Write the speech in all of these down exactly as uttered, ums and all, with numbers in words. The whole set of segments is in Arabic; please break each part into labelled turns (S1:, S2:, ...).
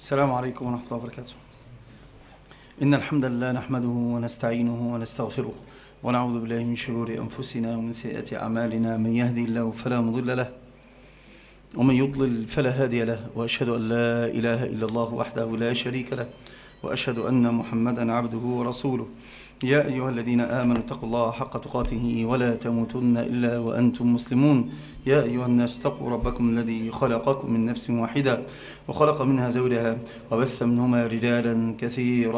S1: السلام عليكم ورحمة الله وبركاته. إن الحمد لله نحمده ونستعينه ونستغفره ونعوذ بالله من شرور أنفسنا ومن سيئات أعمالنا. من يهدي الله فلا مضل له ومن يضلل فلا هادي له، وأشهد أن لا إله إلا الله وحده لا شريك له، وأشهد أن محمدا عبده ورسوله. يا أيها الذين آمنوا اتقوا الله حق تقاته ولا تموتن إلا وأنتم مسلمون. يا أيها الناس اتقوا ربكم الذي خلقكم من نفس واحدة وخلق منها زوجها وبث منهما رجالا كثيرا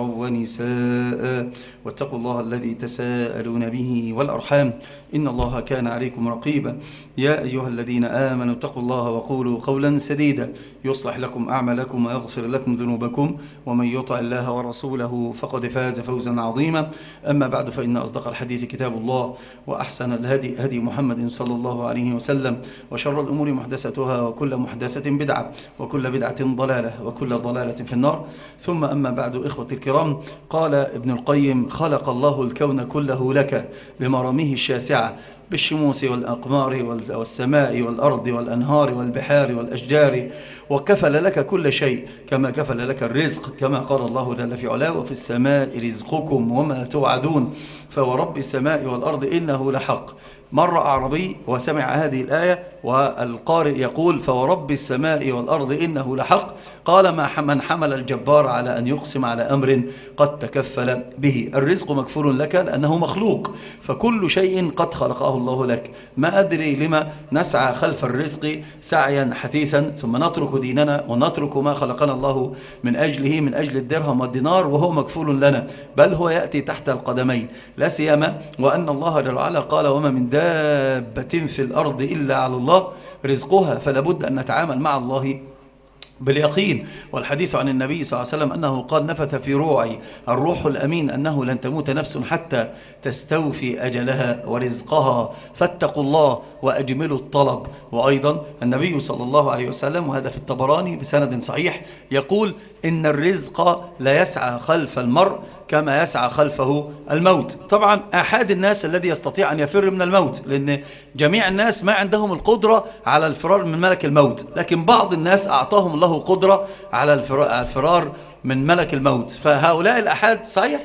S1: ونساء، واتقوا الله الذي تساءلون به والأرحام إن الله كان عليكم رقيبا. يا أيها الذين آمنوا اتقوا الله وقولوا قولا سديدا يصلح لكم أعمالكم ويغفر لكم ذنوبكم، ومن يطع الله ورسوله فقد فاز فوزا عظيما. أما بعد، فإن أصدق الحديث كتاب الله، وأحسن الهدي هدي محمد صلى الله عليه وسلم، وشر الأمور محدثتها، وكل محدثة بدعة، وكل بدعة ضلالة، وكل ضلالة في النار. ثم أما بعد، إخوة الكرام، قال ابن القيم: خلق الله الكون كله لك بمراميه الشاسعة، بالشموس والأقمار والسماء والأرض والأنهار والبحار والأشجار، وكفل لك كل شيء كما كفل لك الرزق، كما قال الله جل في علاه: وفي السماء رزقكم وما توعدون فورب السماء والأرض إنه لحق. مر أعربي وسمع هذه الآية والقارئ يقول: فورب السماء والأرض إنه لحق. قال: ما من حمل الجبار على أن يقسم على أمر قد تكفل به. الرزق مكفول لك لأنه مخلوق، فكل شيء قد خلقه الله لك. ما أدري لما نسعى خلف الرزق سعيا حثيثا، ثم نترك ديننا ونترك ما خلقنا الله من أجله، من أجل الدرهم والدينار، وهو مكفول لنا، بل هو يأتي تحت القدمين. لا سيما وأن الله جل وعلا قال: وما من دابة في الأرض إلا على الله رزقها. فلا بد أن نتعامل مع الله باليقين. والحديث عن النبي صلى الله عليه وسلم أنه قال: نفث في روعي الروح الأمين أنه لن تموت نفس حتى تستوفي أجلها ورزقها، فاتقوا الله وأجملوا الطلب. وأيضا النبي صلى الله عليه وسلم، وهذا في الطبراني بسند صحيح، يقول: إن الرزق لا يسعى خلف المرء كما يسعى خلفه الموت. طبعا أحد الناس الذي يستطيع أن يفر من الموت، لأن جميع الناس ما عندهم القدرة على الفرار من ملك الموت، لكن بعض الناس أعطاهم الله قدرة على الفرار من ملك الموت. فهؤلاء الأحد صحيح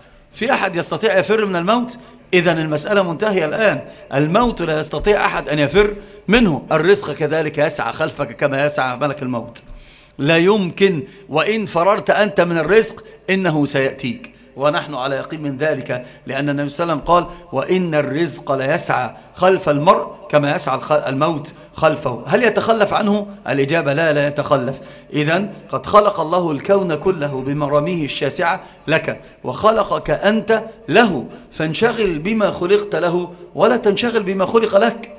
S1: في أحد يستطيع يفر من الموت؟ إذن المسألة منتهية الآن. الموت لا يستطيع أحد أن يفر منه. الرزق كذلك يسعى خلفك كما يسعى ملك الموت، لا يمكن. وإن فررت أنت من الرزق إنه سيأتيك، ونحن على يقين من ذلك، لأن النبي صلى الله عليه وسلم قال: وإن الرزق لا يسعى خلف المرء كما يسعى الموت خلفه. هل يتخلف عنه؟ الإجابة لا، لا يتخلف. إذن قد خلق الله الكون كله بمراميه الشاسعة لك، وخلقك أنت له، فانشغل بما خلقت له ولا تنشغل بما خلق لك.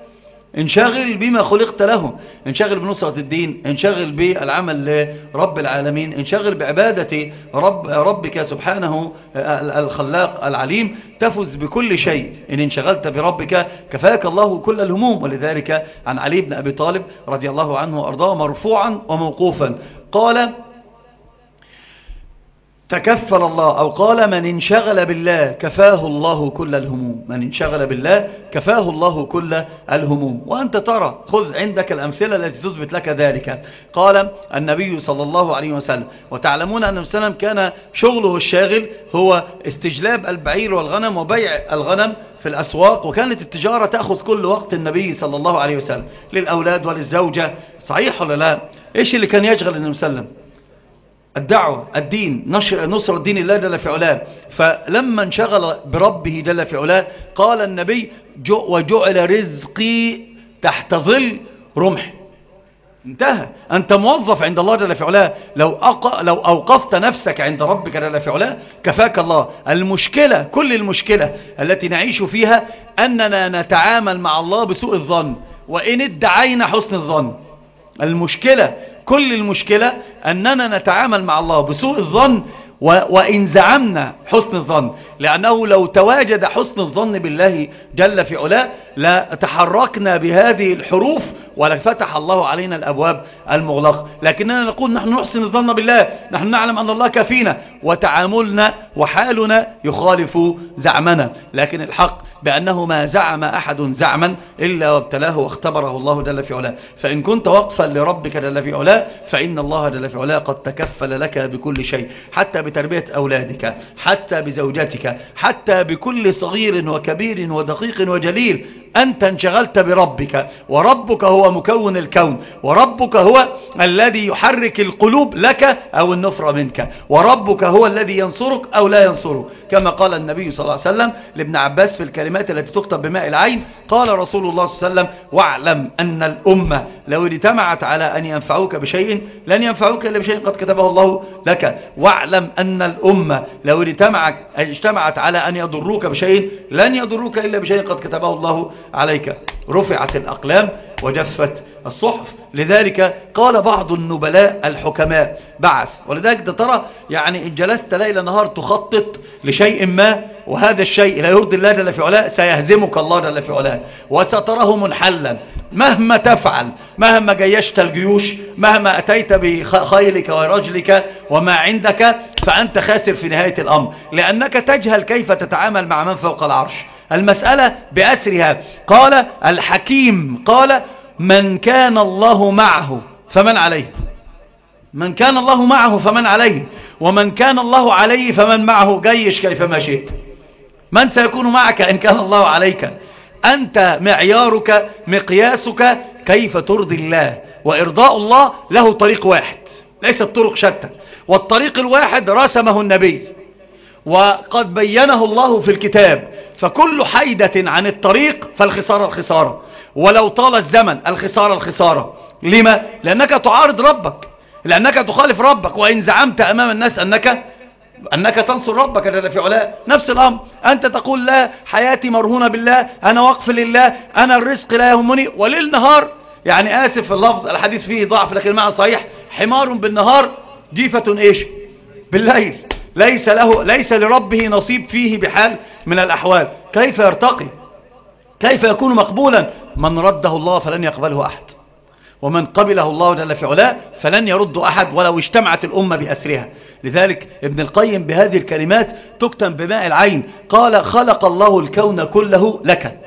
S1: انشغل بما خلقت له، انشغل بنصرة الدين، انشغل بالعمل لرب العالمين، انشغل بعبادة رب ربك سبحانه الخلاق العليم، تفز بكل شيء. إن انشغلت بربك كفاك الله كل الهموم. ولذلك عن علي بن أبي طالب رضي الله عنه وأرضاه مرفوعا وموقوفا قال: تكفل الله، أو قال: من انشغل بالله كفاه الله كل الهموم. من انشغل بالله كفاه الله كل الهموم. وأنت ترى، خذ عندك الأمثلة التي تثبت لك ذلك. قال النبي صلى الله عليه وسلم، وتعلمون أن النبي صلى الله عليه وسلم كان شغله الشاغل هو استجلاب البعير والغنم وبيع الغنم في الأسواق، وكانت التجارة تأخذ كل وقت النبي صلى الله عليه وسلم، للأولاد وللزوجة. صحيح ولا لا؟ إيش اللي كان يشغل النبي صلى الله عليه وسلم؟ الدعوة، الدين، نشر نصر الدين الله جل في علاه. فلما انشغل بربه جل في علاه قال النبي: وجعل رزقي تحت ظل رمح. انتهى. أنت موظف عند الله جل في علاه، لو, أق... لو أوقفت نفسك عند ربك جل في علاه كفاك الله. المشكلة، كل المشكلة التي نعيش فيها أننا نتعامل مع الله بسوء الظن، وإن ادعينا حسن الظن. المشكلة، كل المشكلة أننا نتعامل مع الله بسوء الظن، وإن زعمنا حسن الظن، لأنه لو تواجد حسن الظن بالله جل في علاه لا تحركنا بهذه الحروف ولفتح الله علينا الأبواب المغلقة. لكننا نقول نحن نحسن الظن بالله، نحن نعلم أن الله كفينا، وتعاملنا وحالنا يخالف زعمنا. لكن الحق بأنه ما زعم أحد زعما إلا وابتلاه واختبره الله جل في علاه. فإن كنت وقفا لربك جل في علاه فإن الله جل في علاه قد تكفل لك بكل شيء، حتى بتربية أولادك، حتى بزوجتك، حتى بكل صغير وكبير ودقيق وجليل. أنت انشغلت بربك، وربك هو مكون الكون، وربك هو الذي يحرك القلوب لك أو النفر منك، وربك هو الذي ينصرك أو لا ينصرك، كما قال النبي صلى الله عليه وسلم لابن عباس في الكلمات التي تكتب بماء العين. قال رسول الله صلى الله عليه وسلم: واعلم أن الأمة لو اجتمعت على أن ينفعوك بشيء لن ينفعوك إلا بشيء قد كتبه الله لك. واعلم أن الأمة لو اجتمعت على أن يضروك بشيء لن يضروك إلا بشيء قد كتبه الله عليك. رفعت الأقلام وجفت الصحف. لذلك قال بعض النبلاء الحكماء بعث. ولذلك ترى يعني إن جلست ليل نهار تخطط لشيء ما وهذا الشيء لا يرضي الله جل في علاه سيهزمك الله جل في علاه وستراه منحلا. مهما تفعل، مهما جيشت الجيوش، مهما أتيت بخيلك ورجلك وما عندك، فأنت خاسر في نهاية الأمر، لأنك تجهل كيف تتعامل مع من فوق العرش. المسألة بأسرها. قال الحكيم قال: من كان الله معه فمن عليه. من كان الله معه فمن عليه، ومن كان الله عليه فمن معه. جيش كيفما شئت. من سيكون معك إن كان الله عليك؟ أنت معيارك مقياسك كيف ترضي الله، وإرضاء الله له طريق واحد، ليست طرق شتى. والطريق الواحد رسمه النبي وقد بينه الله في الكتاب. فكل حيدة عن الطريق فالخسارة الخسارة، ولو طال الزمن الخسارة الخسارة. لما؟ لأنك تعارض ربك، لأنك تخالف ربك. وإن زعمت أمام الناس أنك أنك تنصر ربك جل في علاه، نفس الأمر. أنت تقول: لا، حياتي مرهونة بالله، أنا وقف لله، أنا الرزق لا يهمني. وليل نهار، يعني آسف في اللفظ، الحديث فيه ضعف لكن المعنى صحيح، حمار بالنهار جيفة إيش بالليل. ليس له ليس لربه نصيب فيه بحال من الأحوال. كيف يرتقي؟ كيف يكون مقبولا؟ من رده الله فلن يقبله أحد، ومن قبله الله جل في علاه فلن يرد أحد ولو اجتمعت الأمة بأسرها. لذلك ابن القيم بهذه الكلمات تكتم بماء العين. قال: خلق الله الكون كله لك.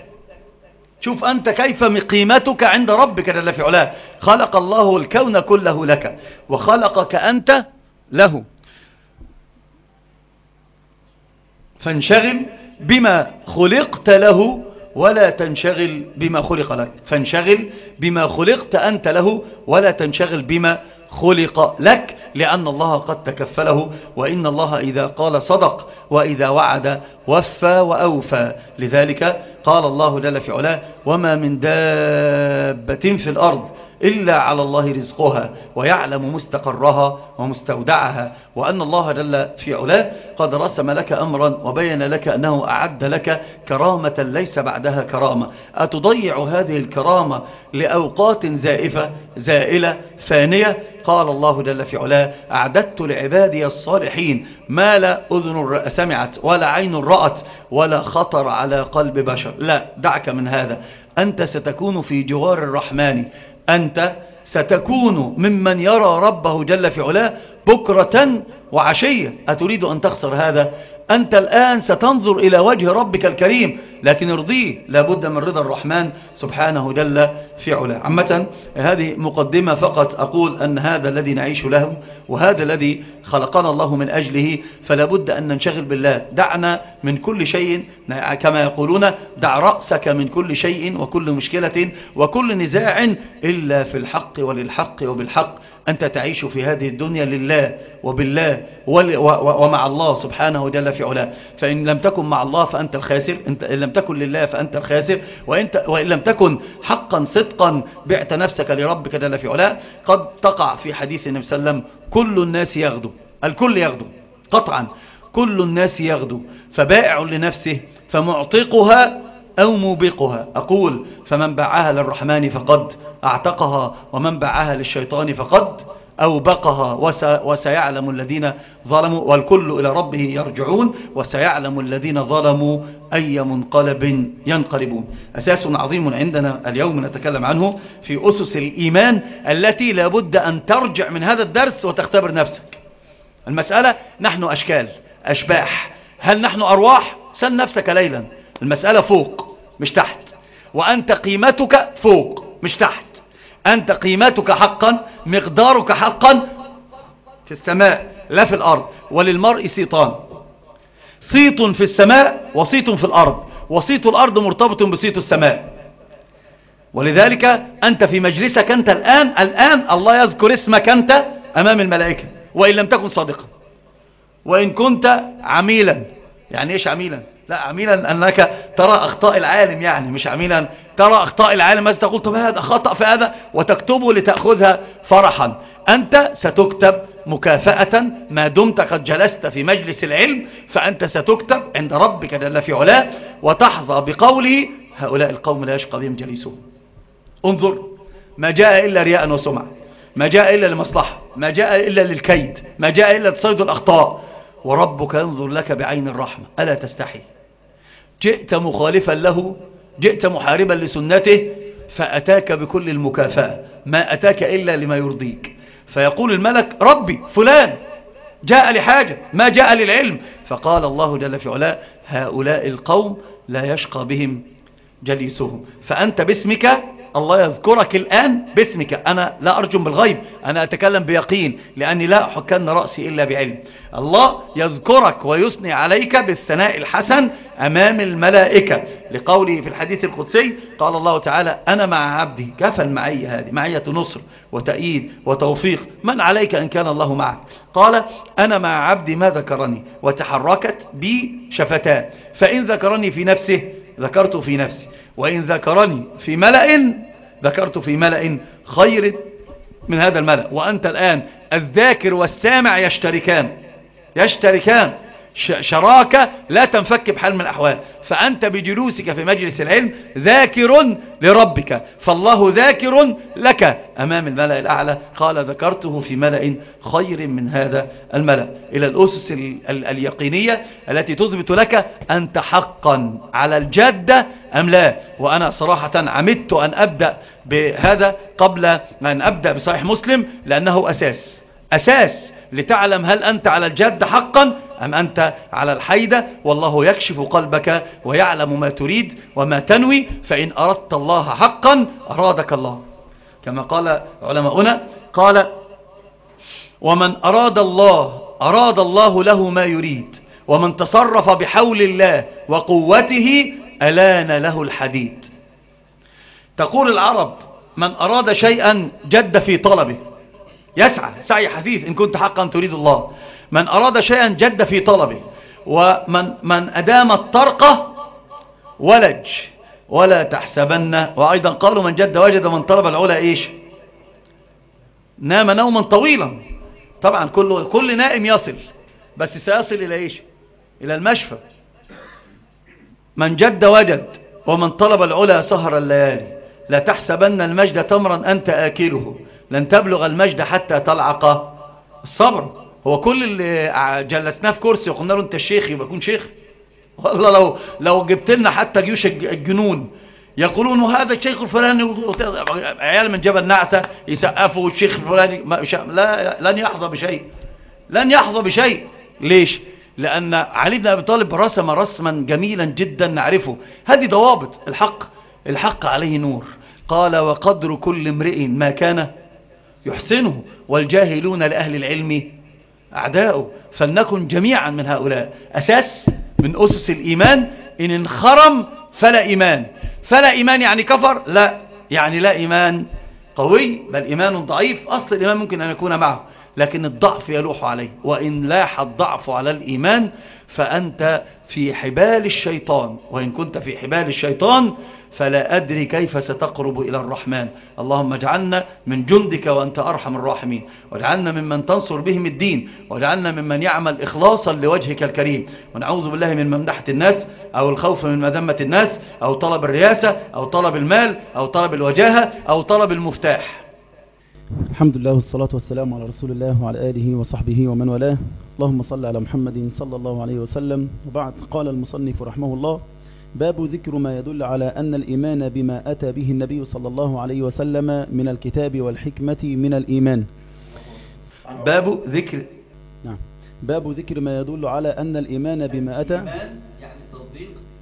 S1: شوف أنت كيف قيمتك عند ربك جل في علاه. خلق الله الكون كله لك وخلقك أنت له، فانشغل بما خلقت له ولا تنشغل بما خلق لك. فانشغل بما خلقت أنت له ولا تنشغل بما خلق لك، لأن الله قد تكفله، وإن الله إذا قال صدق، وإذا وعد وفى وأوفى. لذلك قال الله جل في علاه: وما من دابة في الأرض إلا على الله رزقها ويعلم مستقرها ومستودعها. وأن الله جل في علاه قد رسم لك أمرا وبين لك أنه أعد لك كرامة ليس بعدها كرامة. أتضيع هذه الكرامة لأوقات زائفة زائلة فانية؟ قال الله جل في علاه: أعددت لعبادي الصالحين ما لا أذن سمعت ولا عين رأت ولا خطر على قلب بشر. لا، دعك من هذا. أنت ستكون في جوار الرحمن، أنت ستكون ممن يرى ربه جل في علاه بكرة وعشية. أتريد أن تخسر هذا؟ أنت الآن ستنظر إلى وجه ربك الكريم، لكن ارضيه، لابد من رضا الرحمن سبحانه جل في علاه. عامة هذه مقدمة فقط، أقول أن هذا الذي نعيش له وهذا الذي خلقنا الله من أجله، فلا بد أن ننشغل بالله. دعنا من كل شيء، كما يقولون: دع رأسك من كل شيء وكل مشكلة وكل نزاع إلا في الحق وللحق وبالحق. أنت تعيش في هذه الدنيا لله وبالله ومع الله سبحانه جل في علاه. فإن لم تكن مع الله فأنت الخاسر، إن لم تكن لله فأنت الخاسر، وإن لم تكن حقا صدقا بعت نفسك لربك جل في علاه. قد تقع في حديث النبي صلى الله عليه وسلم: كل الناس يغدو، الكل يغدو قطعا، كل الناس يغدو، فبائع لنفسه فمعتقها أو موبقها. أقول: فمن باعها للرحمن فقد اعتقها، ومن باعها للشيطان فقد أوبقها. وسيعلم الذين ظلموا، والكل إلى ربه يرجعون، وسيعلم الذين ظلموا أي منقلب ينقلبون. أساس عظيم عندنا اليوم نتكلم عنه في أسس الإيمان التي لابد أن ترجع من هذا الدرس وتختبر نفسك. المسألة: نحن أشكال، أشباح، هل نحن أرواح؟ سل نفسك ليلا، المسألة فوق مش تحت. وأنت قيمتك فوق مش تحت. أنت قيمتك حقا، مقدارك حقا في السماء لا في الأرض. وللمرء صيتان، صيت في السماء وصيت في الأرض، وصيت الأرض مرتبط بصيت السماء. ولذلك أنت في مجلسك أنت الآن الآن الله يذكر اسمك أنت أمام الملائكة، وإن لم تكن صادقا، وإن كنت عميلا. يعني إيش عميلا؟ لا، عميلا أنك ترى أخطاء العالم، يعني مش عميلا ترى أخطاء العالم ماذا تقول طب هذا خطأ في هذا وتكتبه لتأخذها فرحا. أنت ستكتب مكافأة ما دمت قد جلست في مجلس العلم، فأنت ستكتب عند ربك جل في علاه وتحظى بقوله هؤلاء القوم لا يشقى بهم جليسهم. انظر، ما جاء إلا رياء وسمعة، ما جاء إلا لمصلحة، ما جاء إلا للكيد، ما جاء إلا لتصيد الأخطاء، وربك ينظر لك بعين الرحمة. ألا تستحي؟ جئت مخالفا له، جئت محاربا لسنته، فأتاك بكل المكافأة، ما أتاك إلا لما يرضيك. فيقول الملك ربي فلان جاء لحاجة ما جاء للعلم، فقال الله جل في علاه هؤلاء القوم لا يشقى بهم جليسهم. فأنت باسمك، الله يذكرك الآن باسمك. أنا لا أرجم بالغيب، أنا أتكلم بيقين، لأني لا أحكن رأسي إلا بعلم. الله يذكرك ويثني عليك بالثناء الحسن أمام الملائكة، لقوله في الحديث القدسي قال الله تعالى أنا مع عبدي. كفى المعية هذه معية نصر وتأييد وتوفيق. من عليك إن كان الله معك؟ قال أنا مع عبدي ما ذكرني وتحركت بي شفتاه، فإن ذكرني في نفسه ذكرت في نفسي، وإن ذكرني في ملأ ذكرت في ملأ خير من هذا الملأ. وأنت الآن الذاكر والسامع يشتركان يشتركان شراكة لا تنفك بحال من الأحوال. فأنت بجلوسك في مجلس العلم ذاكر لربك، فالله ذاكر لك أمام الملأ الأعلى. قال ذكرته في ملأ خير من هذا الملأ. إلى الأسس اليقينية التي تثبت لك أنت حقا على الجادة أم لا. وأنا صراحة عمدت أن أبدأ بهذا قبل أن أبدأ بصحيح مسلم، لأنه أساس أساس لتعلم هل أنت على الجادة حقا أم أنت على الحيدة. والله يكشف قلبك ويعلم ما تريد وما تنوي، فإن أردت الله حقا أرادك الله. كما قال علماؤنا، قال ومن أراد الله أراد الله له ما يريد، ومن تصرف بحول الله وقوته ألان له الحديد. تقول العرب من أراد شيئا جد في طلبه، يسعى سعي حثيث إن كنت حقا تريد الله. من أراد شيئا جد في طلبه، ومن من أدام الطرقة ولج ولا تحسبن. وأيضا قالوا من جد وجد، من طلب العلا إيش نام نوما طويلا. طبعا كل كل نائم يصل، بس سيصل إلى إيش؟ إلى المشفى. من جد وجد، ومن طلب العلا سهر الليالي. لا تحسبن المجد تمرا أنت آكله، لن تبلغ المجد حتى تلعق الصبر. هو كل اللي جلسناه في كرسي وقلنا له انت الشيخ يبقى يكون شيخ؟ والله لو لو جبت لنا حتى جيوش الجنون يقولون هذا الشيخ الفلاني، عيال من جبل نعسة يسقفوا الشيخ الفلاني، لا لن يحظى بشيء، لن يحظى بشيء. ليش؟ لأن علي بن أبي طالب رسم رسما جميلا جدا نعرفه. هذه ضوابط الحق. الحق عليه نور. قال وقدر كل امرئ ما كان يحسنه، والجاهلون لأهل العلم أعداؤه. فلنكن جميعا من هؤلاء. أساس من أسس الإيمان. إن انخرم فلا إيمان. فلا إيمان يعني كفر؟ لا، يعني لا إيمان قوي، بل إيمان ضعيف. أصل الإيمان ممكن أن يكون معه، لكن الضعف يلوح عليه. وإن لاح الضعف على الإيمان فأنت في حبال الشيطان، وإن كنت في حبال الشيطان فلا أدري كيف ستقرب إلى الرحمن. اللهم اجعلنا من جندك وأنت أرحم الراحمين، واجعلنا ممن تنصر بهم الدين، واجعلنا ممن يعمل إخلاصا لوجهك الكريم. ونعوذ بالله من ممدحة الناس، أو الخوف من مذمة الناس، أو طلب الرياسة، أو طلب المال، أو طلب الوجاهة، أو طلب المفتاح.
S2: الحمد لله والصلاة والسلام على رسول الله وعلى آله وصحبه ومن والاه. اللهم صل على محمد صلى الله عليه وسلم. وبعد، قال المصنف رحمه الله: باب ذكر ما يدل على أن الإيمان بما أتى به النبي صلى الله عليه وسلم من الكتاب والحكمة من الإيمان.
S1: باب ذكر
S2: نعم باب ذكر ما يدل على أن الإيمان بما أتى
S1: يعني التصديق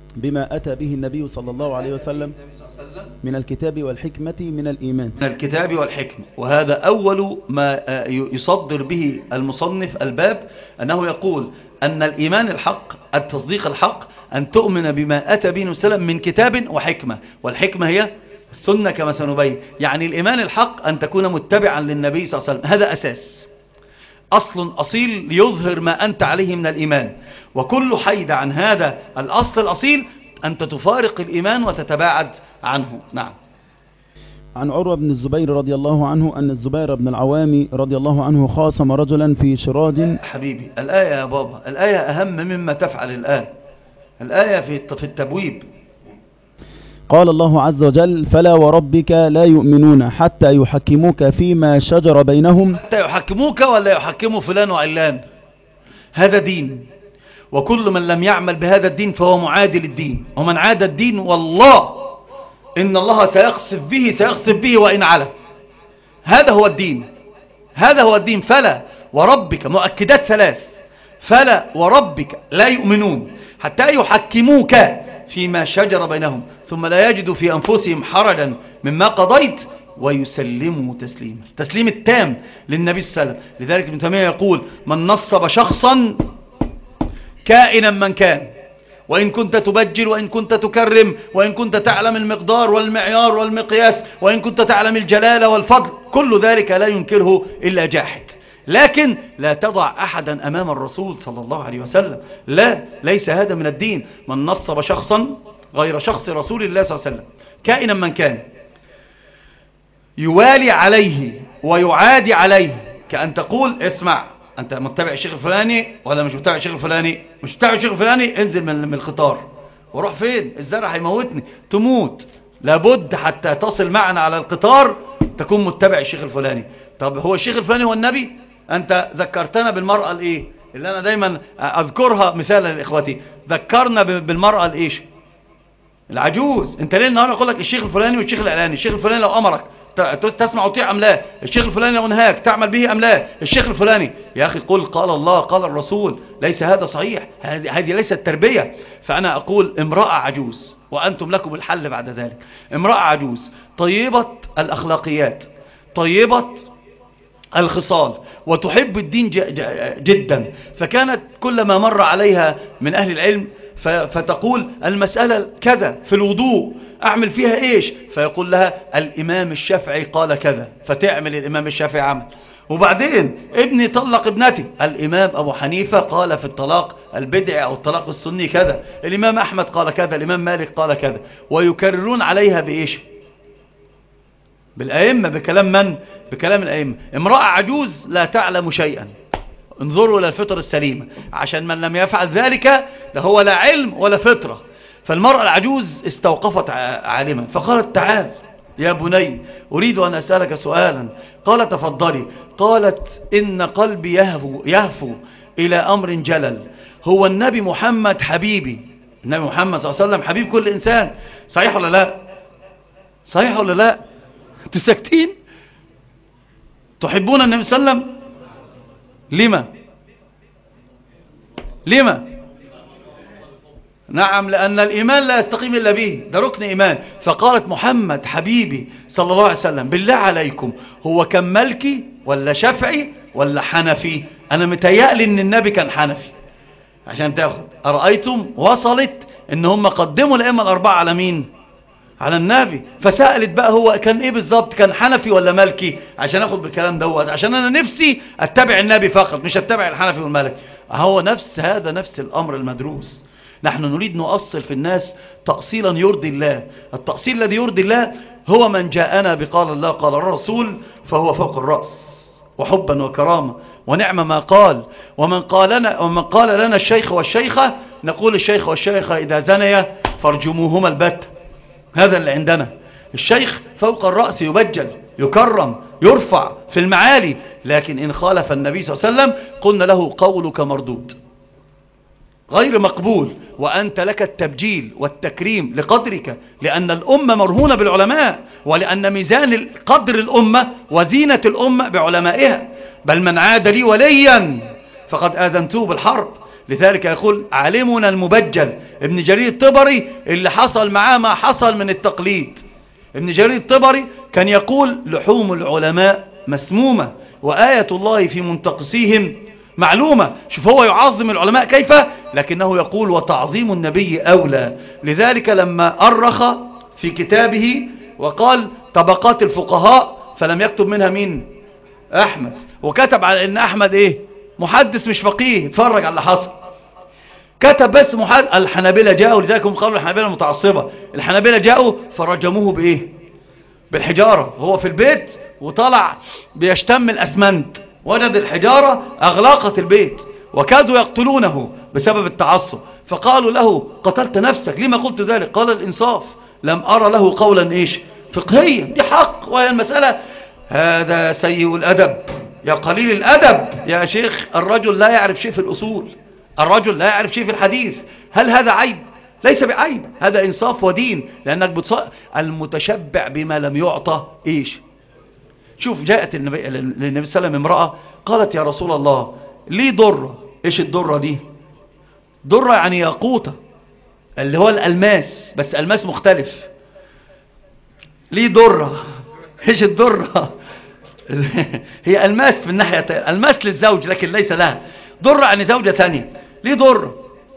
S2: بما أتى به النبي صلى الله عليه وسلم من الكتاب والحكمة من الإيمان.
S1: من الكتاب والحكمة، وهذا أول ما يصدر به المصنف الباب، أنه يقول أن الإيمان الحق، التصديق الحق، أن تؤمن بما أتى به النبي صلى الله عليه وسلم من كتاب وحكمة، والحكمة هي السنة كما سنبين. يعني الإيمان الحق أن تكون متبعا للنبي صلى الله عليه وسلم، هذا أساس، أصل أصيل ليظهر ما أنت عليه من الإيمان. وكل حيد عن هذا الأصل الأصيل أنت تفارق الإيمان وتتباعد عنه. نعم.
S2: عن عروة بن الزبير رضي الله عنه أن الزبير بن العوام رضي الله عنه خاصم رجلا في شراج.
S1: حبيبي الآية يا بابا، الآية أهم مما تفعل الآن، الآية في التبويب.
S2: قال الله عز وجل: فلا وربك لا يؤمنون حتى يحكموك فيما شجر بينهم.
S1: حتى يحكموك ولا يحكموا فلان وعلان، هذا دين، وكل من لم يعمل بهذا الدين فهو معادي للدين، ومن عاد الدين والله إن الله سيخسف به سيخسف به وإن علا. هذا هو الدين، هذا هو الدين. فلا وربك، مؤكدات ثلاث، فلا وربك لا يؤمنون حتى يحكموك فيما شجر بينهم ثم لا يجدوا في أنفسهم حرجا مما قضيت ويسلموا تسليما. التسليم التام للنبي صلى الله عليه وسلم. لذلك ابن تيمية يقول: من نصب شخصا كائنا من كان، وإن كنت تبجل، وإن كنت تكرم، وإن كنت تعلم المقدار والمعيار والمقياس، وإن كنت تعلم الجلالة والفضل، كل ذلك لا ينكره إلا جاحد. لكن لا تضع أحدا أمام الرسول صلى الله عليه وسلم، لا، ليس هذا من الدين. من نصب شخصا غير شخص رسول الله صلى الله عليه وسلم كائنا من كان يوالي عليه ويعادي عليه، كأن تقول: اسمع، أنت متبع الشيخ الفلاني ولا مش متبع الشيخ الفلاني؟ مش متبع الشيخ الفلاني، انزل من القطار. وروح فين؟ الزرع هيموتني، تموت. لابد حتى تصل معنا على القطار تكون متبع الشيخ الفلاني. طب هو الشيخ الفلاني هو النبي؟ أنت ذكرتنا بالمرأة الإيه اللي أنا دايما أذكرها مثالا لإخوتي، ذكرنا بالمرأة الإيش العجوز. أنت ليه النهاردة أقول لك الشيخ الفلاني والشيخ العلاني؟ الشيخ الفلاني لو أمرك تسمع وطيع أم لا؟ الشيخ الفلاني لو نهاك تعمل به أم لا؟ الشيخ الفلاني. يا أخي قل قال الله قال الرسول، ليس هذا صحيح، هذه ليست تربية. فأنا أقول: امرأة عجوز، وأنتم لكم الحل بعد ذلك. امرأة عجوز طيبة الأخلاقيات، طيبة الخصال، وتحب الدين جدا، فكانت كلما مر عليها من أهل العلم فتقول: المسألة كذا في الوضوء أعمل فيها إيش؟ فيقول لها: الإمام الشافعي قال كذا، فتعمل الإمام الشافعي عمل. وبعدين ابني طلق ابنتي، الإمام أبو حنيفة قال في الطلاق البدعي أو الطلاق السني كذا، الإمام أحمد قال كذا، الإمام مالك قال كذا، ويكررون عليها بإيش؟ بالأئمة، بكلام من؟ بكلام الأئمة. امرأة عجوز لا تعلم شيئا. انظروا إلى الفطر السليمة، عشان من لم يفعل ذلك لهو لا علم ولا فطرة. فالمرأة العجوز استوقفت عالما فقالت: تعال يا بني أريد أن أسألك سؤالا. قال: تفضلي. قالت: إن قلبي يهفو, يهفو إلى أمر جلل، هو النبي محمد حبيبي، النبي محمد صلى الله عليه وسلم حبيب كل إنسان، صحيح ولا لا؟ صحيح ولا لا؟ تسكتين؟ تحبون النبي صلى الله عليه وسلم؟ لما؟ لما؟ نعم، لأن الإيمان لا يستقيم إلا به، ده ركن إيمان. فقالت: محمد حبيبي صلى الله عليه وسلم، بالله عليكم هو كان مالكي ولا شافعي ولا حنفي؟ أنا متهيألي إن النبي كان حنفي عشان تاخد. أرأيتم؟ وصلت إن هم قدموا الأئمة الأربعة على مين؟ على النبي. فسألت بقى هو كان إيه بالظبط، كان حنفي ولا مالكي، عشان أخد بالكلام دوت، عشان أنا نفسي أتبع النبي فقط، مش أتبع الحنفي والمالكي. هو نفس هذا نفس الأمر المدروس. نحن نريد نؤصل في الناس تأصيلا يرضي الله. التأصيل الذي يرضي الله هو من جاءنا بقال الله قال الرسول فهو فوق الرأس، وحبا وكرامة ونعم ما قال. ومن قال لنا, ومن قال لنا الشيخ والشيخة نقول: الشيخ والشيخة إذا زنيا فارجموهما البتة. هذا اللي عندنا. الشيخ فوق الرأس، يبجل، يكرم، يرفع في المعالي. لكن إن خالف النبي صلى الله عليه وسلم قلنا له: قولك مردود، غير مقبول، وأنت لك التبجيل والتكريم لقدرك، لأن الأمة مرهونة بالعلماء، ولأن ميزان قدر الأمة وزينة الأمة بعلمائها. بل من عاد لي وليا فقد آذنته بالحرب. لذلك يقول عالمنا المبجل ابن جرير الطبري اللي حصل معاه ما حصل من التقليد. ابن جرير الطبري كان يقول لحوم العلماء مسمومة وآية الله في منتقصيهم معلومة. شوف هو يعظم العلماء كيف، لكنه يقول وتعظيم النبي أولى. لذلك لما أرخ في كتابه وقال طبقات الفقهاء فلم يكتب منها مين؟ أحمد. وكتب على أن أحمد إيه؟ محدث مش فقيه. اتفرج على اللي حصل. كتب بس محدث. الحنابلة جاءوا، لذلك هم قالوا الحنابلة متعصبة. الحنابلة جاءوا فرجموه بإيه؟ بالحجارة. هو في البيت وطلع بيشتم الأسمنت، وجد الحجارة أغلاقت البيت وكادوا يقتلونه بسبب التعصب. فقالوا له قتلت نفسك لما قلت ذلك؟ قال الإنصاف، لم أرى له قولا إيش فقهيا. دي حق، وهي المسألة هذا سيء الأدب يا قليل الأدب يا شيخ. الرجل لا يعرف شيء في الأصول، الرجل لا يعرف شيء في الحديث. هل هذا عيب؟ ليس بعيب، هذا إنصاف ودين. لأنك بتص... المتشبع بما لم يعطى إيش. شوف جاءت النبي للنبي صلى الله عليه وسلم امرأة قالت يا رسول الله لي ضرة. إيش الضرة دي؟ ضرة يعني ياقوتة اللي هو الألماس، بس ألماس مختلف. لي ضرة. إيش الضرة؟ هي ألماس في الناحية ألماس للزوج لكن ليس لها. ضرة يعني زوجة ثانية. لي ضرة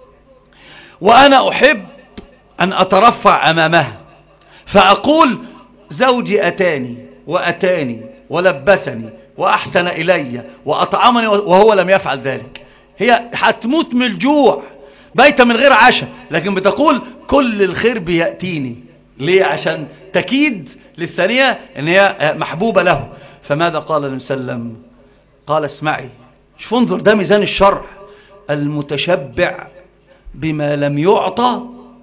S1: وأنا أحب أن أترفع أمامها فأقول زوجي أتاني وأتاني ولبسني وأحسن إلي وأطعمني وهو لم يفعل ذلك. هي هتموت من الجوع بيت من غير عشاء، لكن بتقول كل الخير بيأتيني. ليه؟ عشان تكيد للثانية ان هي محبوبة له. فماذا قال النبي صلى الله عليه وسلم؟ قال اسمعي، شوف انظر ده ميزان الشرع. المتشبع بما لم يعطى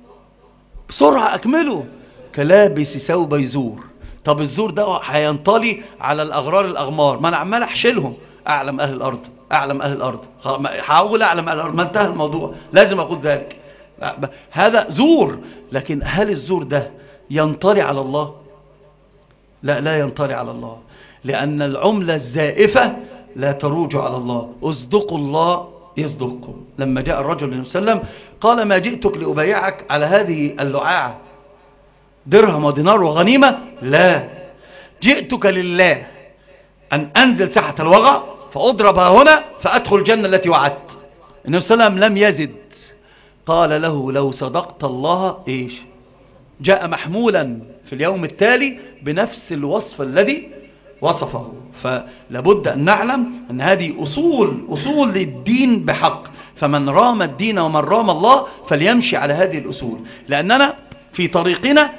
S1: بسرعة أكمله كلابس ثوب يزور. طب الزور ده هينطلي على الأغرار الأغمار، ما أنا عمال أحشلهم. أعلم أهل الأرض، أعلم أهل الأرض، هقول أعلم أهل الأرض، ما انتهى الموضوع، لازم أقول ذلك. هذا زور. لكن هل الزور ده ينطلي على الله؟ لا، لا ينطلي على الله، لأن العملة الزائفة لا تروج على الله. اصدقوا الله يصدقكم. لما جاء الرجل للنبي صلى الله عليه وسلم قال ما جئتك لأبايعك على هذه اللعاعة درهم ودينار وغنيمة، لا، جئتك لله أن أنزل ساحة الوغى فأضربها هنا فأدخل الجنة التي وعدت. النبي صلى الله عليه وسلم لم يزد، قال له لو صدقت الله إيش. جاء محمولا في اليوم التالي بنفس الوصف الذي وصفه. فلابد أن نعلم أن هذه أصول أصول للدين بحق. فمن رام الدين ومن رام الله فليمشي على هذه الأصول، لأننا في طريقنا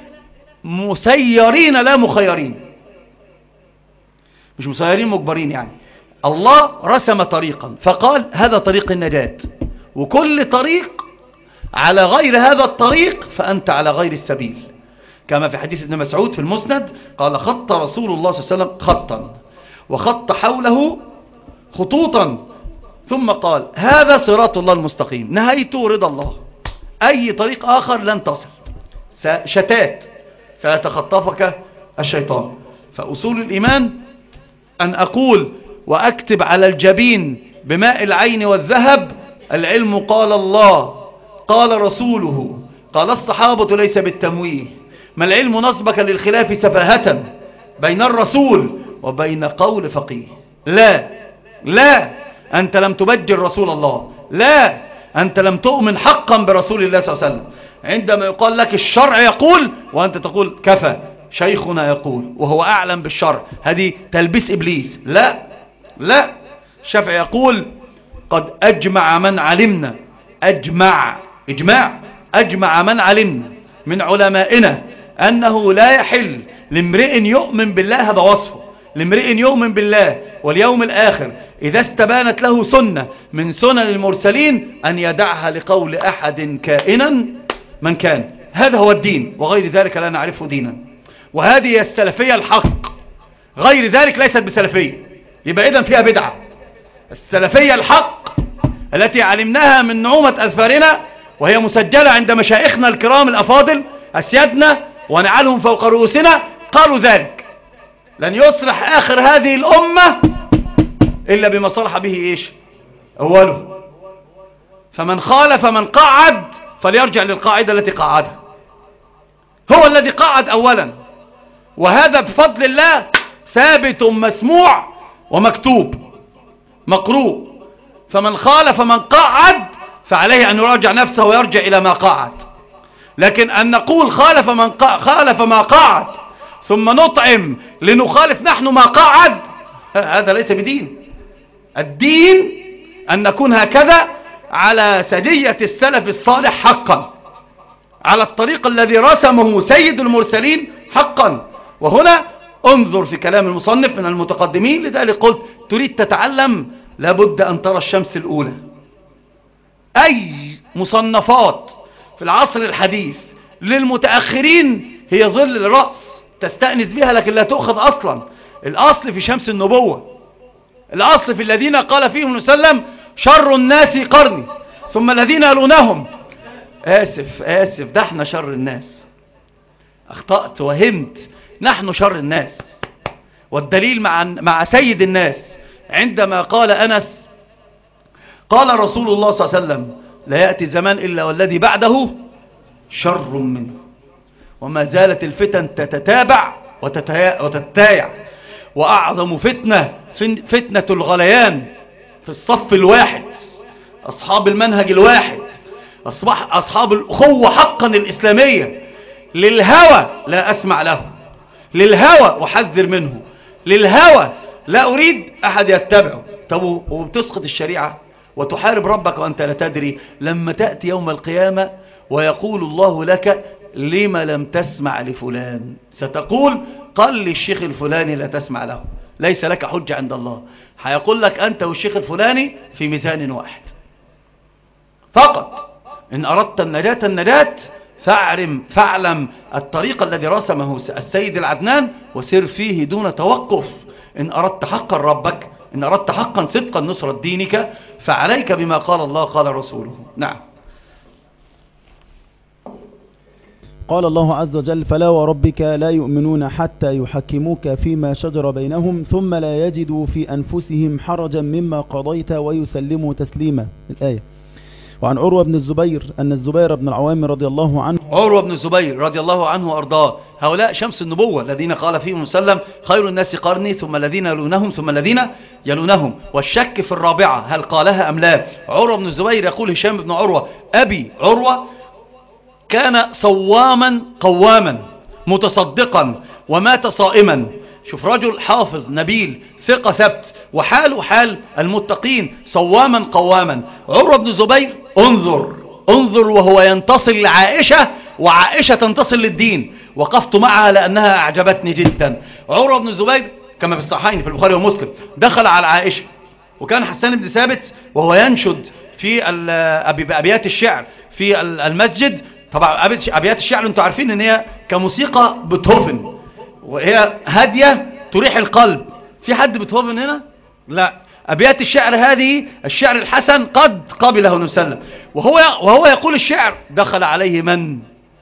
S1: مسيرين لا مخيرين، مش مسيرين مجبرين. يعني الله رسم طريقا فقال هذا طريق النجاة، وكل طريق على غير هذا الطريق فأنت على غير السبيل. كما في حديث ابن مسعود في المسند قال خط رسول الله صلى الله عليه وسلم خطا وخط حوله خطوطا ثم قال هذا صراط الله المستقيم نهيته رضا الله، أي طريق آخر لن تصل، شتات سيتخطفك الشيطان. فأصول الإيمان أن أقول وأكتب على الجبين بماء العين والذهب العلم قال الله قال رسوله قال الصحابة ليس بالتمويه. ما العلم نصبك للخلاف سفاهة بين الرسول وبين قول فقيه. لا لا، أنت لم تبجل رسول الله، لا، أنت لم تؤمن حقا برسول الله صلى الله عليه وسلم. عندما يقال لك الشرع يقول وأنت تقول كفى شيخنا يقول وهو أعلم بالشرع، هذه تلبس إبليس. لا لا، الشافعي يقول قد أجمع من علمنا، أجمع إجماع أجمع من علمنا من علمائنا أنه لا يحل لامرئ يؤمن بالله، هذا وصفه، لامرئ يؤمن بالله واليوم الآخر إذا استبانت له سنة من سنن المرسلين أن يدعها لقول أحد كائنا من كان. هذا هو الدين، وغير ذلك لا نعرفه دينا. وهذه السلفية الحق، غير ذلك ليست بسلفية، يبقى إذن فيها بدعة. السلفية الحق التي علمناها من نعومة أذفارنا وهي مسجلة عند مشايخنا الكرام الأفاضل أسيادنا ونعلهم فوق رؤوسنا، قالوا ذلك لن يصلح آخر هذه الأمة إلا بما صلح به إيش أوله. فمن خالف من قعد فليرجع للقاعدة التي قعدها. هو الذي قعد أولا، وهذا بفضل الله ثابت مسموع ومكتوب مقروء. فمن خالف من قعد فعليه أن يراجع نفسه ويرجع إلى ما قعد. لكن أن نقول خالف من قع... خالف ما قعد ثم نطعم لنخالف نحن ما قعد، هذا ليس بدين. الدين أن نكون هكذا على سجية السلف الصالح حقا، على الطريق الذي رسمه سيد المرسلين حقا. وهنا انظر في كلام المصنف من المتقدمين، لذلك قلت تريد تتعلم لابد أن ترى الشمس الأولى. أي مصنفات في العصر الحديث للمتأخرين هي ظل الرأس تستأنس بها، لكن لا تؤخذ أصلا. الأصل في شمس النبوة، الأصل في الذين قال فيهم وسلم شر الناس قرني ثم الذين يلونهم. آسف آسف ده احنا شر الناس، أخطأت وهمت، نحن شر الناس. والدليل مع مع سيد الناس عندما قال أنس قال رسول الله صلى الله عليه وسلم لا يأتي زمان إلا والذي بعده شر منه. وما زالت الفتن تتتابع وتتتايع، وأعظم فتنة فتنة الغليان في الصف الواحد، أصحاب المنهج الواحد، أصبح أصحاب الأخوة حقا الإسلامية. للهوى لا أسمع له، للهوى أحذر منه، للهوى لا أريد أحد يتبعه. طب وبتسقط الشريعة وتحارب ربك وأنت لا تدري. لما تأتي يوم القيامة ويقول الله لك لما لم تسمع لفلان، ستقول قل للشيخ الفلاني لا تسمع له، ليس لك حجة عند الله. هيقول لك أنت والشيخ الفلاني في ميزان واحد فقط. إن أردت النجاة النجاة فاعلم, فاعلم الطريق الذي رسمه السيد العدنان وسر فيه دون توقف. إن أردت حقا ربك، إن أردت حقا صدقا نصرة دينك، فعليك بما قال الله قال رسوله. نعم.
S2: قال الله عز وجل فلا وربك لا يؤمنون حتى يحكموك فيما شجر بينهم ثم لا يجدوا في أنفسهم حرجا مما قضيت ويسلموا تسليما. الآية. وعن عروة بن الزبير أن الزبير بن العوام رضي الله عنه
S1: عروة بن الزبير رضي الله عنه وأرضاه، هؤلاء شمس النبوة الذين قال فيهم وسلم خير الناس قرني ثم الذين يلونهم ثم الذين يلونهم. والشك في الرابعة هل قالها أم لا. عروة بن الزبير يقول هشام بن عروة أبي عروة كان صواما قواما متصدقا ومات صائما. شوف رجل حافظ نبيل ثقة ثبت، وحاله حال المتقين صواما قواما. عروة بن الزبير انظر انظر وهو ينتصر لعائشة وعائشة تنتصر للدين. وقفت معها لأنها أعجبتني جدا. عروة بن الزبير كما في الصحيحين في البخاري ومسلم دخل على عائشة، وكان حسان بن ثابت وهو ينشد في أبيات الشعر في المسجد. طبعا أبيات الشعر انتوا عارفين ان هي كموسيقى بيتهوفن، وهي هادية تريح القلب. في حد بيتهوفن هنا؟ لا. أبيات الشعر هذه الشعر الحسن قد قبله النبي صلى الله عليه وسلم، وهو وهو يقول الشعر دخل عليه من؟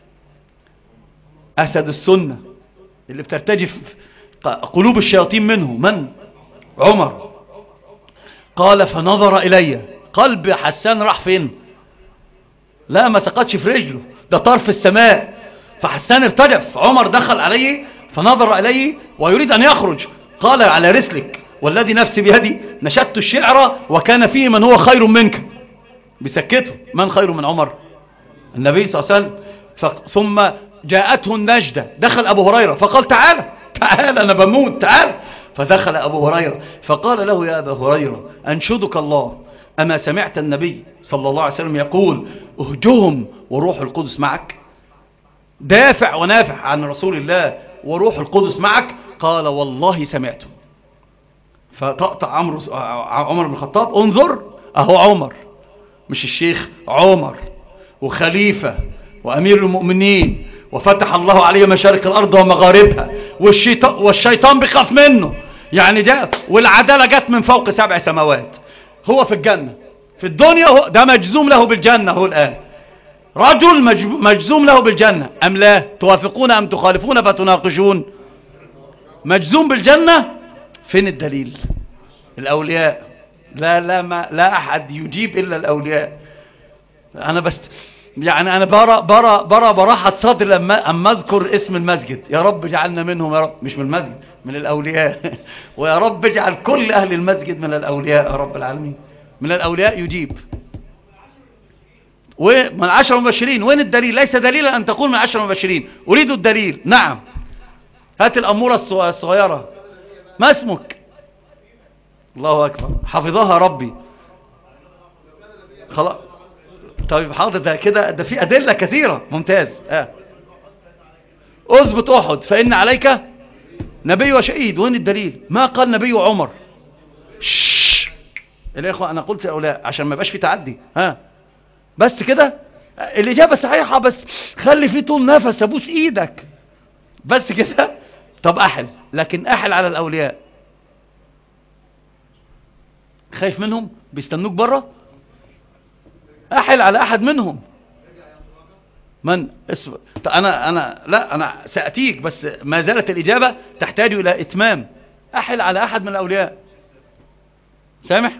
S1: أسد السنة اللي بترتجف قلوب الشياطين منه، من؟ عمر. قال فنظر إلي، قلب حسان راح فين؟ لا ما سقطش في رجله، ده طرف السماء. فحسان ارتجف. عمر دخل عليه فنظر إليه ويريد أن يخرج، قال على رسلك والذي نفسي بيدي نشدت الشعر وكان فيه من هو خير منك. بسكته. من خير من عمر؟ النبي صلى الله عليه وسلم. ثم جاءته النجدة، دخل أبو هريرة فقال تعالى تعالى أنا بموت تعالى. فدخل أبو هريرة فقال له يا أبا هريرة أنشدك الله أما سمعت النبي صلى الله عليه وسلم يقول اهجهم وروح القدس معك؟ دافع ونافع عن رسول الله وروح القدس معك. قال والله سمعته. فتقطع عمر بن الخطاب. انظر اهو عمر، مش الشيخ، عمر وخليفة وأمير المؤمنين وفتح الله عليه مشارق الأرض ومغاربها، والشيطان, والشيطان بيخاف منه يعني ده، والعدالة جت من فوق سبع سماوات. هو في الجنة في الدنيا، هو ده مجزوم له بالجنة. هو الآن رجل مجزوم له بالجنة أم لا؟ توافقون أم تخالفون فتناقشون؟ مجزوم بالجنة. فين الدليل؟ الأولياء. لا لا ما لا أحد يجيب إلا الأولياء. انا بس يعني انا برى برى برى براحة صدر لما اما اذكر اسم المسجد. يا رب اجعلنا منهم يا رب، مش من المسجد، من الاولياء. ويا رب اجعل كل اهل المسجد من الاولياء يا رب العالمين. من الاولياء يجيب. ومن العشر المبشرين وين الدليل؟ ليس دليلا ان تقول من العشر المبشرين. اريد الدليل. نعم، هات الامورة الصغيرة. ما اسمك؟ الله اكبر، حفظها ربي. خلاص طيب حاضر، ده كده ده في ادله كثيره. ممتاز. اه اثبت احد فان عليك نبي وشهيد. وين الدليل؟ ما قال نبي عمر. شش الاخوه انا قلت الاولى عشان ما يبقاش في تعدي. ها بس كده الاجابه صحيحه، بس خلي في طول نفس، ابوس ايدك بس كده. طب احل، لكن احل على الاولياء. خايف منهم بيستنوك بره؟ احل على احد منهم. من اسم انا انا لا انا ساتيك، بس ما زالت الاجابه تحتاج الى اتمام. احل على احد من الاولياء. سامح؟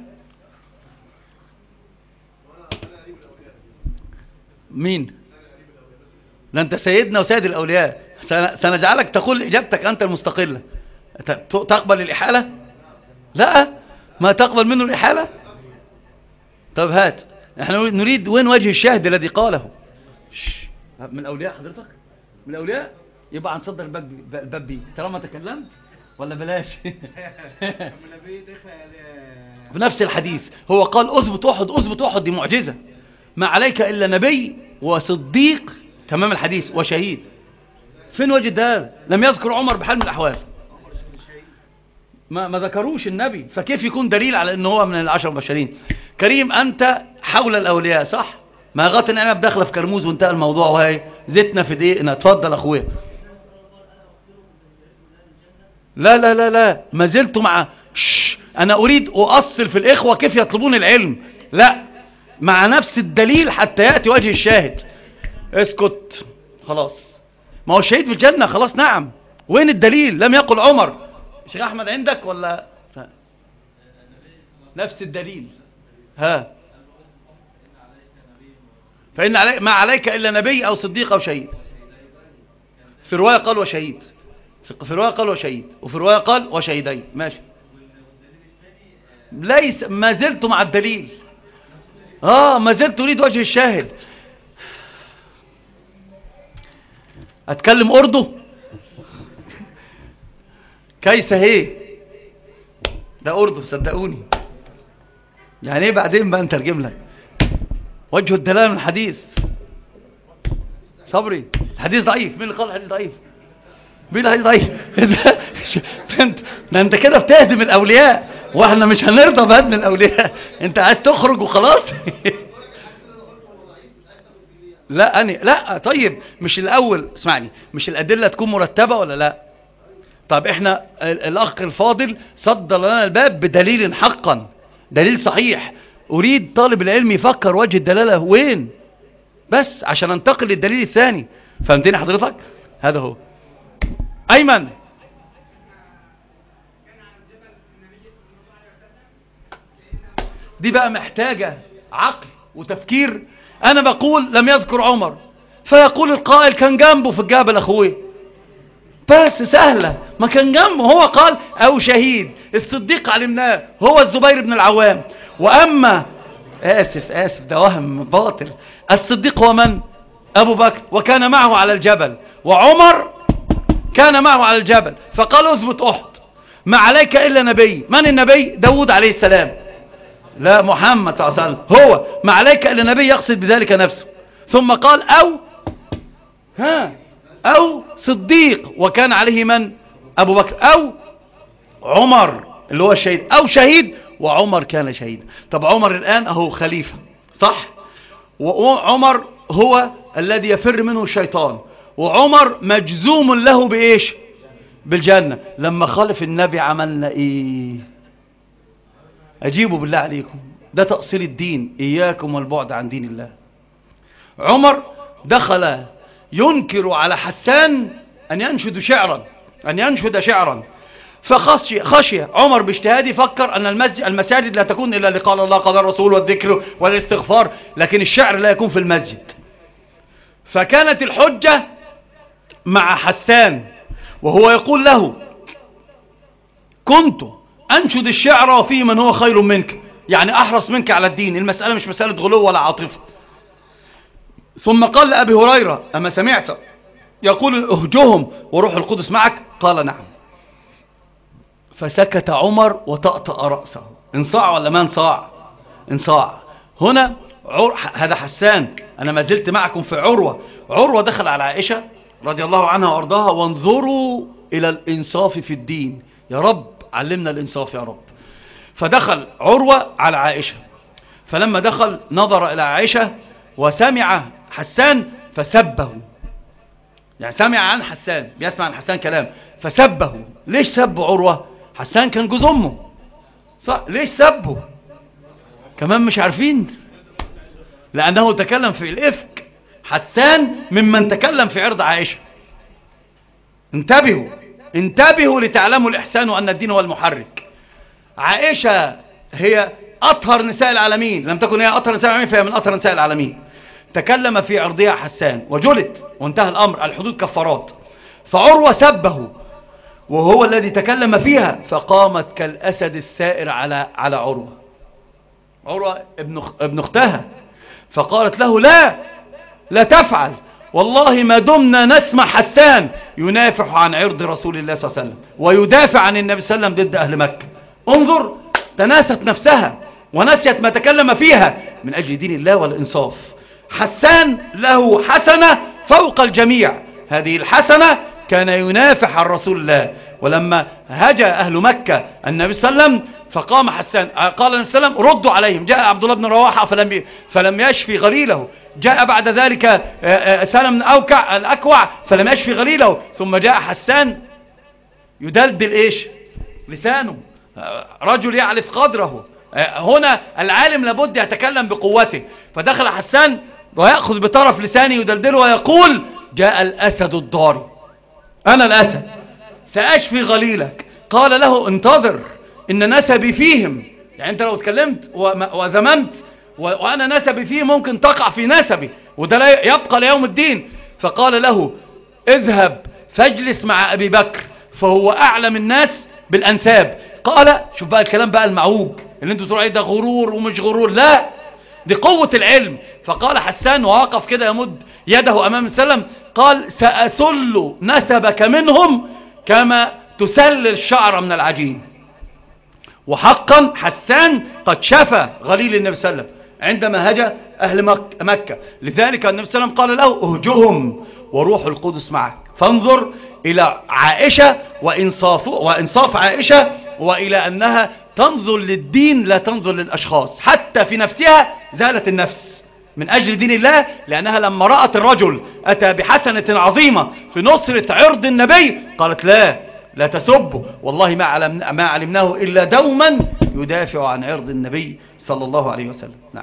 S1: مين؟ لا انت سيدنا وسيد الاولياء. سنجعلك تقول اجابتك انت المستقله. تقبل الاحاله؟ لا ما تقبل منه الاحاله. طب هات، احنا نريد وين وجه الشاهد الذي قاله. من الاولياء حضرتك؟ من الاولياء يبقى هنصدر الباب الباب بيه طالما تكلمت، ولا بلاش؟ بنفس الحديث هو قال اثبت احد. اثبت احد دي معجزه. ما عليك الا نبي وصديق، تمام الحديث، وشهيد. فين وجه ده؟ لم يذكر عمر بحال من الاحوال. ما ما ذكروش النبي، فكيف يكون دليل على انه هو من العشر المبشرين؟ كريم انت حول الاولياء صح؟ ما غطن انا بداخله في كرموز وانتهى الموضوع، وهي زيتنا في دقيقنا. اتفضل اخويا. لا لا لا لا ما زلت مع شش. انا اريد اؤصل في الاخوه كيف يطلبون العلم. لا مع نفس الدليل حتى ياتي وجه الشاهد. اسكت خلاص. ما هو الشهيد في الجنه خلاص. نعم وين الدليل؟ لم يقل عمر. شيخ احمد عندك ولا نفس الدليل؟ ها فإن علي ما عليك إلا نبي أو صديق أو شهيد. في رواية قال وشهيد، في رواية قال وشهيد، وفي رواية قال وشهيدين. ماشي. ليس ما زلت مع الدليل. آه ما زلت أريد وجه الشاهد. أتكلم أردو كيس هي ده أردو صدقوني. يعني إيه بعدين بقى نترجم لك وجه الدلالة من الحديث. صبري الحديث ضعيف. مين اللي قال الحديث ضعيف؟ مين الحديث ضعيف؟ انت انت كده بتهدم الاولياء، واحنا مش هنرضى بهدم الاولياء. انت عايز تخرج وخلاص. لا أنا لا طيب مش الاول اسمعني، مش الادله تكون مرتبه ولا لا؟ طب احنا الاخ الفاضل صد لنا الباب بدليل حقا، دليل صحيح. اريد طالب العلم يفكر وجه الدلاله وين بس عشان انتقل للدليل الثاني. فهمتني حضرتك؟ هذا هو. ايمن دي بقى محتاجه عقل وتفكير. انا بقول لم يذكر عمر، فيقول القائل كان جنبه في الجبل اخوي، بس سهله. ما كان جنبه، هو قال او شهيد. الصديق علمناه هو الزبير بن العوام. واما اسف اسف ده وهم باطل. الصديق هو من؟ ابو بكر، وكان معه على الجبل. وعمر كان معه على الجبل. فقال اثبت احد. ما عليك الا نبي. من النبي؟ داود عليه السلام. لا محمد صلى الله عليه وسلم. هو ما عليك الا نبي يقصد بذلك نفسه. ثم قال او ها او صديق، وكان عليه من؟ ابو بكر. او عمر اللي هو الشهيد، او شهيد وعمر كان شهيدا. طب عمر الان اهو خليفة صح، وعمر هو الذي يفر منه الشيطان، وعمر مجزوم له بايش؟ بالجنة. لما خالف النبي عملنا ايه؟ اجيبوا بالله عليكم، ده تأصيل الدين. اياكم والبعد عن دين الله. عمر دخل ينكر على حسان ان ينشد شعرا ان ينشد شعرا فخشي خشي عمر باجتهاده فكر أن المسجد المساجد لا تكون إلا لقال الله قال الرسول والذكر والاستغفار، لكن الشعر لا يكون في المسجد. فكانت الحجة مع حسان وهو يقول له كنت أنشد الشعر وفيه من هو خير منك، يعني أحرص منك على الدين، المسألة مش مسألة غلو ولا عاطفة. ثم قال لأبي هريرة أما سمعت يقول اهجهم وروح القدس معك؟ قال نعم. فسكت عمر وطأطأ رأسه. انصاع ولا ما انصاع؟ انصاع. هنا عر... هذا حسان، أنا ما زلت معكم في عروة. عروة دخل على عائشة رضي الله عنها وأرضاها، وانظروا إلى الإنصاف في الدين، يا رب علمنا الإنصاف يا رب. فدخل عروة على عائشة، فلما دخل نظر إلى عائشة وسمع حسان فسبه، يعني سمع عن حسان، بيسمع عن حسان كلام فسبه. ليش سب عروة؟ حسان كان جوز أمه، صح؟ ليش سبه؟ كمان مش عارفين، لأنه تكلم في الإفك. حسان ممن تكلم في عرض عائشة. انتبهوا انتبهوا لتعلموا الإحسان وأن الدين هو المحرك. عائشة هي أطهر نساء العالمين، لم تكن هي أطهر نساء العالمين فهي من أطهر نساء العالمين. تكلم في عرضها حسان وجلد وانتهى الأمر، الحدود كفارات. فعروة سبه وهو الذي تكلم فيها، فقامت كالأسد السائر على على عروة. عروة ابن ابن اختها، فقالت له لا لا تفعل، والله ما دمنا نسمع حسان ينافح عن عرض رسول الله صلى الله عليه وسلم ويدافع عن النبي صلى الله عليه وسلم ضد أهل مكة. انظر، تناست نفسها ونسيت ما تكلم فيها من أجل دين الله والإنصاف. حسان له حسنة فوق الجميع، هذه الحسنة كان ينافح عن رسول الله. ولما هجا أهل مكة النبي صلى الله عليه وسلم فقام حسان، قال النبي صلى الله عليه وسلم ردوا عليهم. جاء عبد الله بن رواحة فلم فلم يشفي غليله، جاء بعد ذلك سلم بن أوكع الأكوع فلم يشفي غليله، ثم جاء حسان يدلدل إيش؟ لسانه، رجل يعرف قدره. هنا العالم لابد يتكلم بقوته، فدخل حسان ويأخذ بطرف لسانه يدلدله ويقول جاء الأسد الضاري، أنا الأسد سأشفي غليلك. قال له انتظر إن نسبي فيهم، يعني أنت لو اتكلمت وذممت وأنا نسبي فيه ممكن تقع في نسبي، وده لا يبقى ليوم الدين. فقال له اذهب فاجلس مع أبي بكر فهو أعلم الناس بالأنساب. قال شوف بقى الكلام بقى المعوج اللي انتوا تقولوا ده غرور ومش غرور، لا دي قوة العلم. فقال حسان ووقف كده يمد يده أمام السلم، قال سأسل نسبك منهم كما تسل الشعر من العجين. وحقا حسان قد شفى غليل النبي صلى الله عليه وسلم عندما هجا أهل مكة. لذلك النبي صلى الله عليه وسلم قال له اهجهم وروح القدس معك. فانظر إلى عائشة وإنصاف, وإنصاف عائشة، وإلى أنها تنظر للدين لا تنظر للأشخاص. حتى في نفسها زالت النفس من أجل دين الله، لأنها لما رأت الرجل أتى بحسنة عظيمة في نصرة عرض النبي قالت لا لا تسبه، والله ما علمنا ما علمناه إلا دوما يدافع عن عرض النبي صلى الله عليه وسلم. نعم.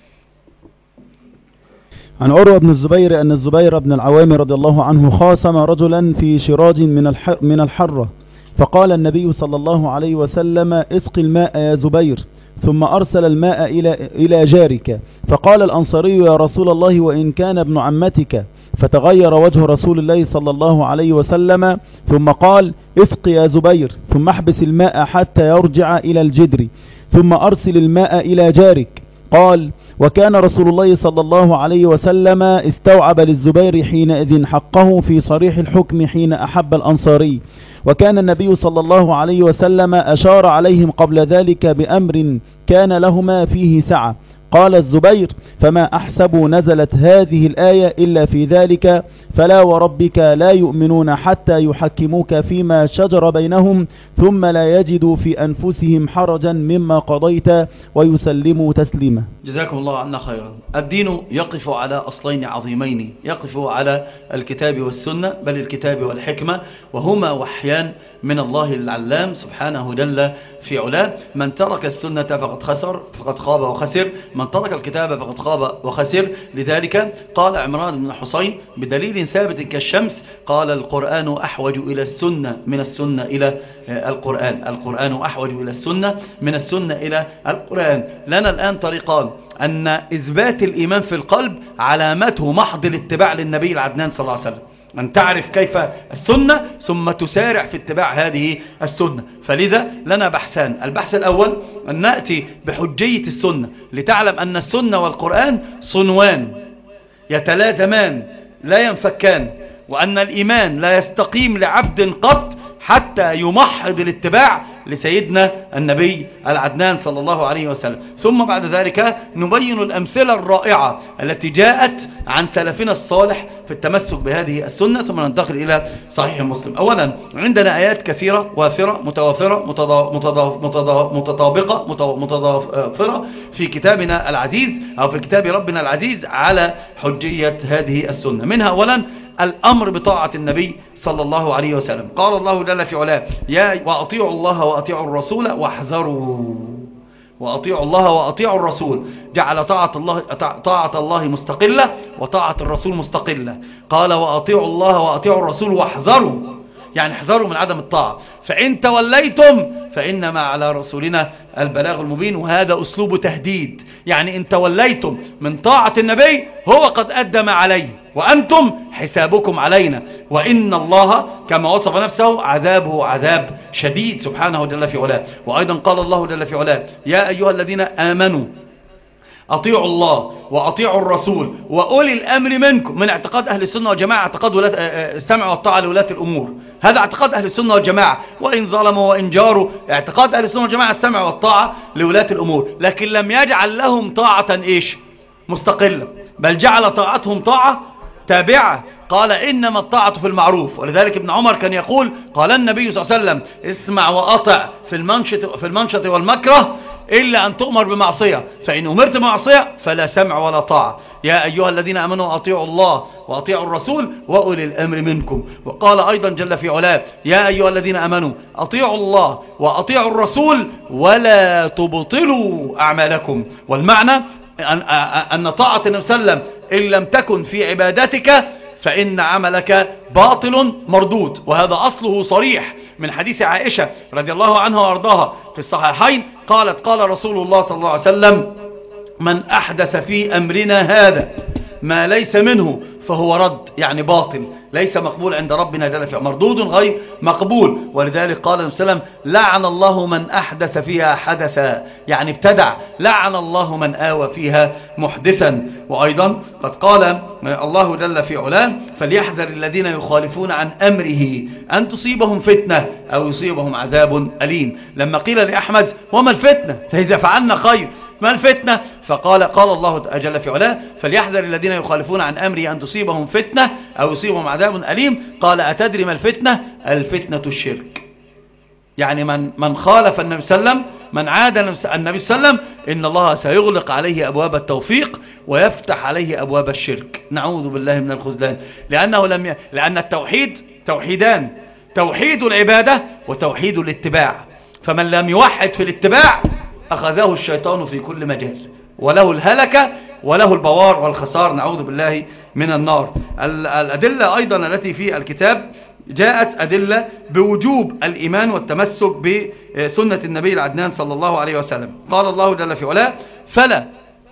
S2: عن عروة بن الزبير أن الزبير بن العوام رضي الله عنه خاصم رجلا في شراج من الحر من الحرة، فقال النبي صلى الله عليه وسلم اسق الماء يا زبير، ثم أرسل الماء إلى إلى جارك. فقال الأنصاري يا رسول الله وإن كان ابن عمتك، فتغير وجه رسول الله صلى الله عليه وسلم، ثم قال اسق يا زبير، ثم احبس الماء حتى يرجع إلى الجدر، ثم أرسل الماء إلى جارك. قال وكان رسول الله صلى الله عليه وسلم استوعب للزبير حينئذ حقه في صريح الحكم حين أحب الأنصاري، وكان النبي صلى الله عليه وسلم أشار عليهم قبل ذلك بأمر كان لهما فيه سعة. قال الزبير فما أحسب نزلت هذه الآية إلا في ذلك، فلا وربك لا يؤمنون حتى يحكموك فيما شجر بينهم ثم لا يجدوا في أنفسهم حرجا مما قضيت ويسلموا تسليما.
S1: جزاكم الله عنا خيرا. الدين يقف على أصلين عظيمين، يقف على الكتاب والسنة بل الكتاب والحكمة، وهما وحيان من الله العلام سبحانه جل في علاه. من ترك السنة فقد خسر فقد خاب وخسر، من ترك الكتاب فقد خاب وخسر. لذلك قال عمران بن حسين بدليل ثابت كالشمس، قال القرآن أحوج إلى السنة من السنة إلى القرآن، القرآن أحوج إلى السنة من السنة إلى القرآن. لنا الآن طريقان: أن إثبات الإيمان في القلب علامته محض الاتباع للنبي العدنان صلى الله عليه وسلم، أن تعرف كيف السنة ثم تسارع في اتباع هذه السنة. فلذا لنا بحثان: البحث الأول أن نأتي بحجية السنة لتعلم أن السنة والقرآن صنوان يتلازمان لا ينفكان، وأن الإيمان لا يستقيم لعبد قط حتى يمحض الاتباع لسيدنا النبي العدنان صلى الله عليه وسلم. ثم بعد ذلك نبين الأمثلة الرائعة التي جاءت عن سلفنا الصالح في التمسك بهذه السنة، ثم ننتقل إلى صحيح مسلم. أولا عندنا آيات كثيرة وافرة متوافرة متطابقة متضافرة في كتابنا العزيز أو في كتاب ربنا العزيز على حجية هذه السنة. منها أولا الأمر بطاعة النبي صلى الله عليه وسلم. قال الله جل في علاه: يا وأطيعوا الله وأطيعوا الرسول واحذروا، وأطيعوا الله وأطيعوا الرسول، جعل طاعة الله طاعة الله مستقلة وطاعة الرسول مستقلة. قال وأطيعوا الله وأطيعوا الرسول واحذروا، يعني احذروا من عدم الطاعة، فإن توليتم فإنما على رسولنا البلاغ المبين. وهذا أسلوب تهديد، يعني إن توليتم من طاعة النبي هو قد أدى ما عليه وأنتم حسابكم علينا، وإن الله كما وصف نفسه عذابه عذاب شديد سبحانه جل في علاه. وأيضا قال الله جل في علاه: يا أيها الذين آمنوا أطيعوا الله وأطيعوا الرسول وأولي الأمر منكم. من اعتقاد أهل السنة والجماعة اعتقاد السمع والطاعة لولاة الأمور، هذا اعتقاد أهل السنة والجماعة، وإن ظلموا وإن جاروا اعتقاد أهل السنة والجماعة السمع والطاعة لولاة الأمور، لكن لم يجعل لهم طاعة إيش مستقلة، بل جعل طاعتهم طاعة تابعة. قال إنما الطاعة في المعروف. ولذلك ابن عمر كان يقول: قال النبي صلى الله عليه وسلم: اسمع وأطع في المنشط, في المنشط والمكره إلا أن تؤمر بمعصية، فإن أمرت بمعصية فلا سمع ولا طاعة. يا أيها الذين آمنوا أطيعوا الله وأطيعوا الرسول وأولي الأمر منكم. وقال أيضا جل في علاه: يا أيها الذين آمنوا أطيعوا الله وأطيعوا الرسول ولا تبطلوا أعمالكم. والمعنى أن طاعة النبي صلى الله عليه وسلم إن لم تكن في عبادتك فإن عملك باطل مردود. وهذا أصله صريح من حديث عائشة رضي الله عنها وأرضاها في الصحيحين، قالت: قال رسول الله صلى الله عليه وسلم: من أحدث في أمرنا هذا ما ليس منه فهو رد، يعني باطل، ليس مقبول عند ربنا جل في علاه، مردود غير مقبول. ولذلك قال النبي صلى الله عليه وسلم: لعن الله من أحدث فيها حدثا، يعني ابتدع، لعن الله من آوى فيها محدثا. وأيضا قد قال الله جل في علاه: فليحذر الذين يخالفون عن أمره أن تصيبهم فتنة أو يصيبهم عذاب أليم. لما قيل لأحمد: وما الفتنة؟ فإذا فعلنا خير ما الفتنة؟ فقال قال الله جل في علاه: فليحذر الذين يخالفون عن أمره أن تصيبهم فتنة أو يصيبهم عذاب أليم. قال: أتدري ما الفتنة؟ الفتنة الشرك. يعني من من خالف النبي صلى الله عليه وسلم، من عاد النبي صلى الله عليه وسلم، إن الله سيغلق عليه أبواب التوفيق ويفتح عليه أبواب الشرك. نعوذ بالله من الخذلان، لأنه لم ي... لأن التوحيد توحيدان: توحيد العبادة وتوحيد الاتباع. فمن لم يوحد في الاتباع أخذه الشيطان في كل مجال، وله الهلكة وله البوار والخسار، نعوذ بالله من النار. الأدلة أيضا التي في الكتاب جاءت أدلة بوجوب الإيمان والتمسك بسنة النبي العدنان صلى الله عليه وسلم. قال الله جل في علاه: فلا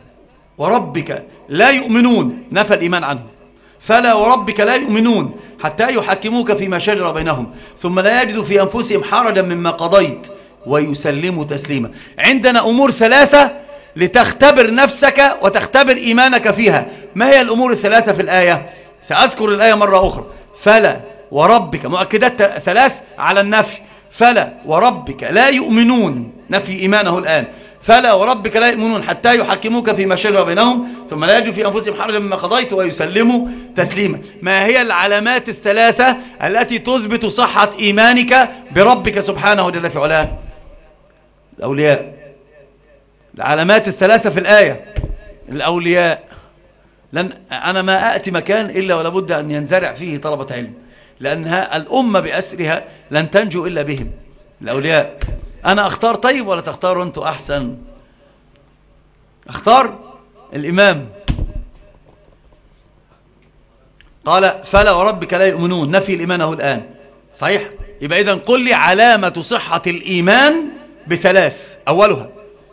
S1: وربك لا يؤمنون، نفى الإيمان عنه، فلا وربك لا يؤمنون حتى يحكموك فيما شجر بينهم ثم لا يجدوا في أنفسهم حرجا مما قضيت ويسلموا تسليما. عندنا أمور ثلاثة لتختبر نفسك وتختبر إيمانك فيها. ما هي الأمور الثلاثة في الآية؟ سأذكر الآية مرة أخرى: فلا وربك، مؤكدات ثلاث على النفي. فلا وربك لا يؤمنون، نفي إيمانه الآن. فلا وربك لا يؤمنون حتى يحكموك فيما شجر بينهم ثم لا يجدوا في أنفسهم حرجا مما قضيت ويسلموا تسليما. ما هي العلامات الثلاثة التي تثبت صحة إيمانك بربك سبحانه جل في علاه؟ الأولياء. العلامات الثلاثة في الآية: الأولياء. لن أنا ما أأتي مكان إلا ولابد أن ينزرع فيه طلبة علم، لأنها الأمة بأسرها لن تنجو إلا بهم الأولياء. أنا أختار طيب ولا تختاروا أنتوا أحسن؟ أختار الإمام. قال فلا وربك لا يؤمنون، نفي الإيمان هو الآن صحيح. يبقى إذن قل لي علامة صحة الإيمان بثلاث، أولها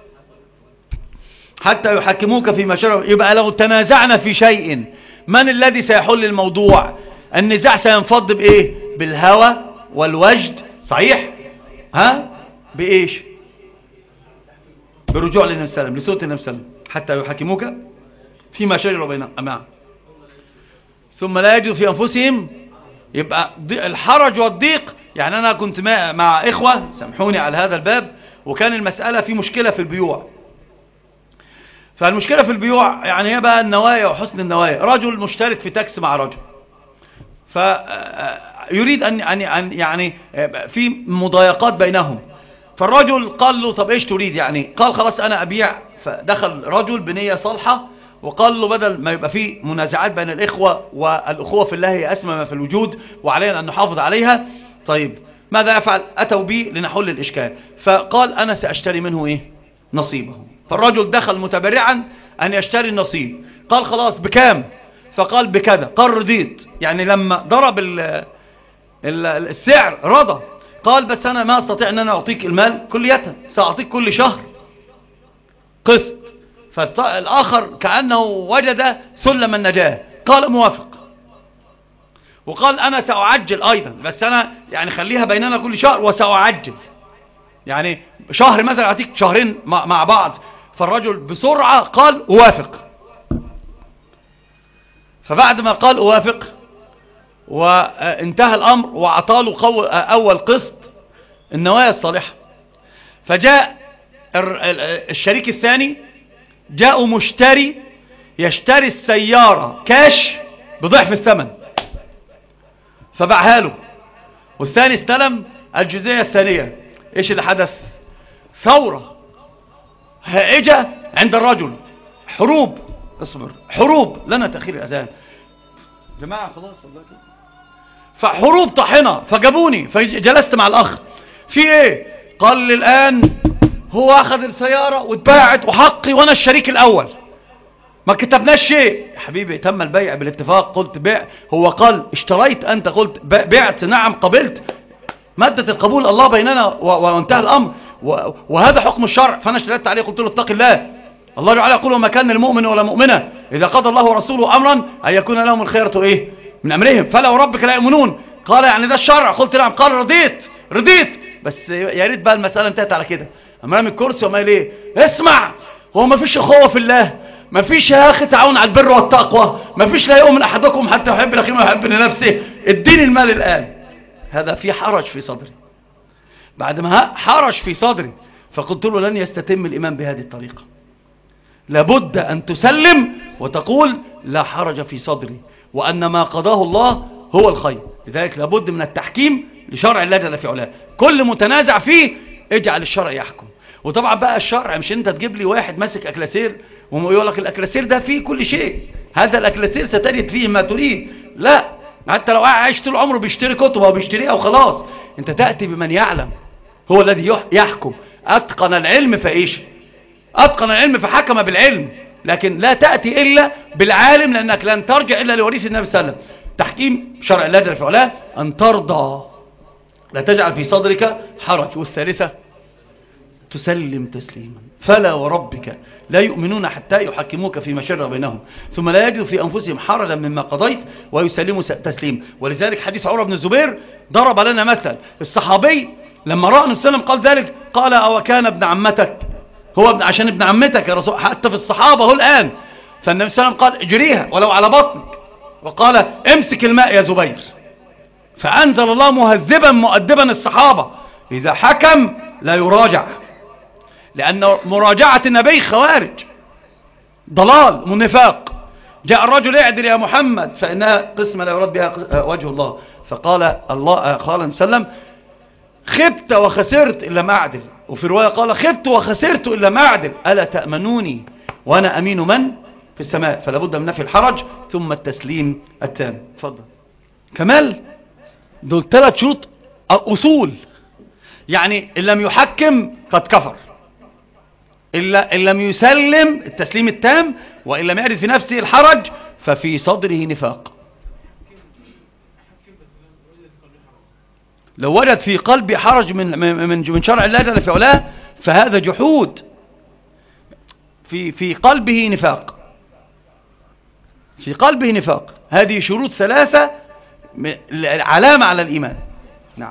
S1: حتى يحكموك فيما شرع. يبقى لو تنازعنا في شيء من الذي سيحل الموضوع؟ النزاع سينفض بإيه؟ بالهوى والوجد صحيح. ها بإيش؟ برجوع للنبي صلى الله عليه وسلم، لسورة النبي صلى الله عليه وسلم حتى يحكموك فيما شرع بينهم معه ثم لا يجدوا في أنفسهم. يبقى الحرج والضيق. يعني أنا كنت مع إخوة سامحوني على هذا الباب، وكان المسألة في مشكلة في البيوع. فالمشكلة في البيوع يعني هي بقى النوايا وحسن النوايا. رجل مشترك في تاكس مع رجل، فيريد أن يعني في مضايقات بينهم. فالرجل قال له طب إيش تريد يعني؟ قال خلاص أنا أبيع. فدخل رجل بنية صالحة وقال له بدل ما يبقى فيه منازعات بين الإخوة، والأخوة في الله هي أسمى ما في الوجود وعلينا أن نحافظ عليها، طيب ماذا يفعل؟ أتوا به لنحل الإشكال. فقال أنا سأشتري منه إيه؟ نصيبه. فالرجل دخل متبرعا أن يشتري النصيب. قال خلاص بكام؟ فقال بكذا. قال رضيت. يعني لما ضرب السعر رضى. قال بس أنا ما أستطيع أن أنا أعطيك المال كلية، سأعطيك كل شهر قسط. فالآخر كأنه وجد سلم النجاة، قال موافق. وقال أنا سأعجل أيضا، بس أنا يعني خليها بيننا كل شهر وسأعجل، يعني شهر مثلا أعطيك شهرين مع بعض. فالرجل بسرعة قال أوافق. فبعد ما قال أوافق وانتهى الأمر وعطاله أول قسط النوايا الصالحة، فجاء الشريك الثاني جاء مشتري يشتري السيارة كاش بضعف الثمن فباعها له، والثاني استلم الجزئية الثانية. ايش اللي حدث؟ ثورة هائجة عند الرجل، حروب. اصبر، حروب لنا تأخير الأذان جماعة خلاص الله كده. فحروب طاحنة. فجابوني فجلست مع الأخ في ايه؟ قال لي الآن هو أخذ السيارة واتباعت وحقي وأنا الشريك الأول، ما كتبناش شيء. يا حبيبي تم البيع بالاتفاق. قلت بيع. هو قال اشتريت، أنت قلت بعت. نعم قبلت. مادة القبول الله بيننا وانتهى الأمر، وهذا حكم الشرع. فأنا اشتريت عليه قلت له اتق الله. الله تعالى يقول وما كان المؤمن ولا مؤمنة إذا قضى الله ورسوله أمرا أن يكون لهم الخيرة إيه من أمرهم فلا وربك لا يؤمنون. قال يعني ده الشرع؟ قلت نعم. قال رضيت رضيت بس يا ريت بقى المسألة انتهت على كده. أمام الكرسي وما ليه اسمع، هو ما فيش أخوة في الله؟ ما فيش يا أخي تعاون على البر والتقوى؟ ما فيش لا يؤمن أحدكم حتى يحب الأخير ما يحب لنفسه؟ اديني المال الآن. هذا في حرج في صدري. بعد ما حرج في صدري فقلت له لن يستتم الإيمان بهذه الطريقة، لابد أن تسلم وتقول لا حرج في صدري وأن ما قضاه الله هو الخير. لذلك لابد من التحكيم لشرع الله جل في علاه. كل متنازع فيه اجعل الشرع يحكم. وطبعا بقى الشرع مش انت تجيب لي واحد ماسك أكلاسير ويقول لك الأكلاسير ده فيه كل شيء، هذا الأكلاسير ستجد فيه ما تريد. لا، حتى لو عايش طول عمره بيشتري كتب وبيشتريها وخلاص، انت تأتي بمن يعلم هو الذي يحكم. أتقن العلم فإيش؟ أتقن العلم فحكم بالعلم، لكن لا تأتي إلا بالعالم، لأنك لن ترجع إلا لوريث النبي صلى الله عليه وسلم. تحكيم شرع الله جل في علاه أن ترضى، لا تجعل في صدرك حرج. والثالثة تسلم تسليما. فلا وربك لا يؤمنون حتى يحكموك فيما شجر بينهم ثم لا يجدوا في أنفسهم حرجا مما قضيت ويسلموا تسليم. ولذلك حديث عروة بن الزبير ضرب لنا مثل. الصحابي لما رأى النبي صلى الله عليه وسلم قال ذلك، قال أو كان ابن عمتك؟ هو ابن عشان ابن عمتك يا رسول، حتى في الصحابة هو الآن. فالنبي صلى الله عليه وسلم قال اجريها ولو على بطنك، وقال امسك الماء يا زبير. فأنزل الله مهذبا مؤدبا الصحابة إذا حكم لا يراجع، لأن مراجعة النبي خوارج ضلال من نفاق. جاء الرجل اعدل يا محمد فإنها قسمة لا يراد بها وجه الله. فقال الله قال النبي صلى الله عليه وسلم خبت وخسرت إلا ما أعدل. وفي رواية قال خبت وخسرت إلا ما أعدل، ألا تأمنوني وأنا أمين من في السماء. فلا بد من نفي الحرج ثم التسليم التام. تفضل. كمال دول ثلاث شروط أصول. يعني إن لم يحكم قد كفر، إن لم يسلم التسليم التام، وإن لم يجد في نفسه الحرج ففي صدره نفاق. لو وجد في قلبه حرج من من من شرع الله جل في علاه فهذا جحود، في في قلبه نفاق، في قلبه نفاق. هذه شروط ثلاثة علامة على الإيمان. نعم.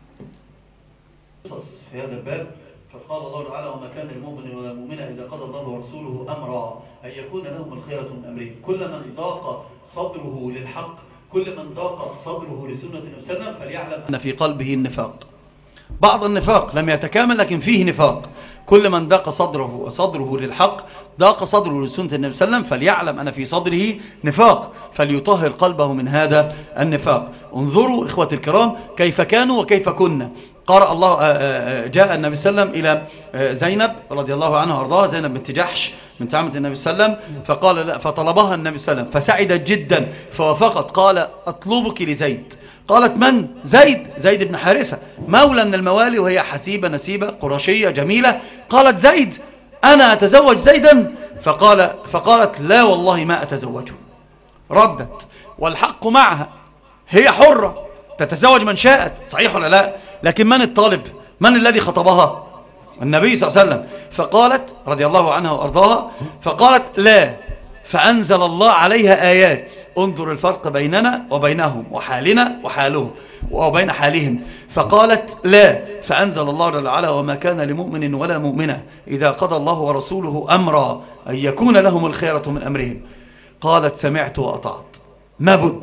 S3: في هذا الباب فقال الله تعالى: وما كان لمؤمن ولا مؤمنة إذا قضى الله ورسوله أمرا أن يكون لهم الخيرة من أمرهم. كل من ضاق صدره للحق، كل من ضاق صدره لسنة النبي صلى الله عليه وسلم فليعلم
S1: أن في قلبه النفاق. بعض النفاق لم يتكامل لكن فيه نفاق. كل من ضاق صدره صدره للحق، ضاق صدره لسنة النبي صلى الله عليه وسلم فليعلم أن في صدره نفاق، فليطهر قلبه من هذا النفاق. انظروا إخوة الكرام كيف كانوا وكيف كنا. قرأ الله جاء النبي صلى الله عليه وسلم إلى زينب رضي الله عنها وارضاها، زينب بنت جحش من عمة النبي صلى الله عليه وسلم، فقال لا، فطلبها النبي صلى الله عليه وسلم فسعدت جدا فوافقت. قال: أطلبك لزيد. قالت: من؟ زيد، زيد بن حارثة، مولى من الموالي، وهي حسيبة نسيبة قرشية جميلة. قالت: زيد، أنا أتزوج زيدا؟ فقال فقالت: لا والله ما أتزوجه. ردت، والحق معها، هي حرة تتزوج من شاءت، صحيح ولا لا؟ لكن من الطالب؟ من الذي خطبها؟ النبي صلى الله عليه وسلم. فقالت رضي الله عنها وأرضاها، فقالت: لا. فأنزل الله عليها آيات. انظر الفرق بيننا وبينهم وحالنا وحالهم وبين حالهم. فقالت: لا. فأنزل الله جل وعلا: وما كان لمؤمن ولا مؤمنة إذا قضى الله ورسوله أمرا أن يكون لهم الخيرة من أمرهم. قالت: سمعت وأطعت، ما بد.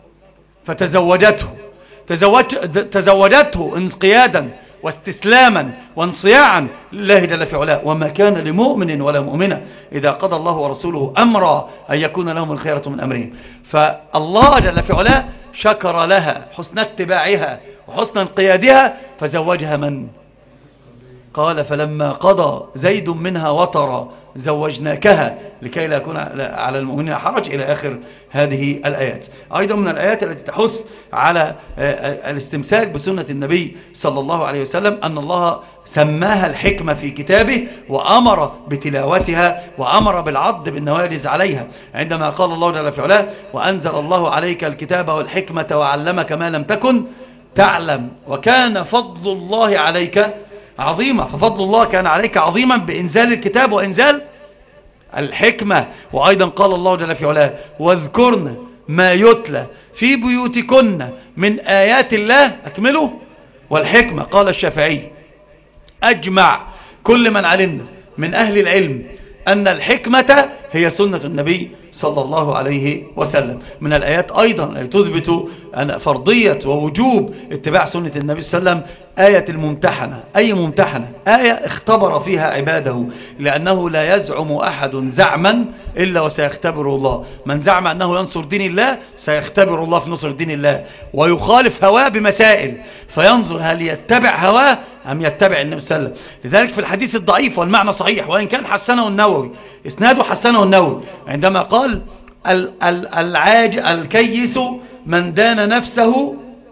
S1: فتزوجته تزوجته انقيادا واستسلاما وانصياعا لله جل في علاه. وما كان لمؤمن ولا مؤمنة إذا قضى الله ورسوله أمرا أن يكون لهم الخيرة من أمرهم. فالله جل في علاه شكر لها حسن اتباعها وحسن انقيادها فزوجها من؟ قال: فلما قضى زيد منها وطرا زوجناكها لكي لا يكون على المؤمنين حرج، إلى آخر هذه الآيات. أيضا من الآيات التي تحث على الاستمساك بسنة النبي صلى الله عليه وسلم أن الله سماها الحكمة في كتابه، وأمر بتلاوتها، وأمر بالعض بالنواجز عليها، عندما قال الله جل في علاه: وأنزل الله عليك الكتاب والحكمة وعلمك ما لم تكن تعلم وكان فضل الله عليك عظيما. ففضل الله كان عليك عظيما بإنزال الكتاب وإنزال الحكمة. وأيضا قال الله جل في علاه: واذكرن ما يتلى في بيوتكن من آيات الله أكمله والحكمة. قال الشافعي: أجمع كل من علمنا من أهل العلم أن الحكمة هي سنة النبي صلى الله عليه وسلم. من الآيات أيضا تثبت أن فرضية ووجوب اتباع سنة النبي صلى الله عليه وسلم آية الممتحنة. أي ممتحنة؟ آية اختبر فيها عباده، لأنه لا يزعم أحد زعما إلا وسيختبر الله. من زعم أنه ينصر دين الله سيختبر الله في نصر دين الله، ويخالف هواه بمسائل فينظر هل يتبع هواه أم يتبع النبي صلى الله عليه وسلم. لذلك في الحديث الضعيف والمعنى صحيح، وإن كان حسنه النووي، إسناده حسنه النووي، عندما قال: العاج الكيس من دان نفسه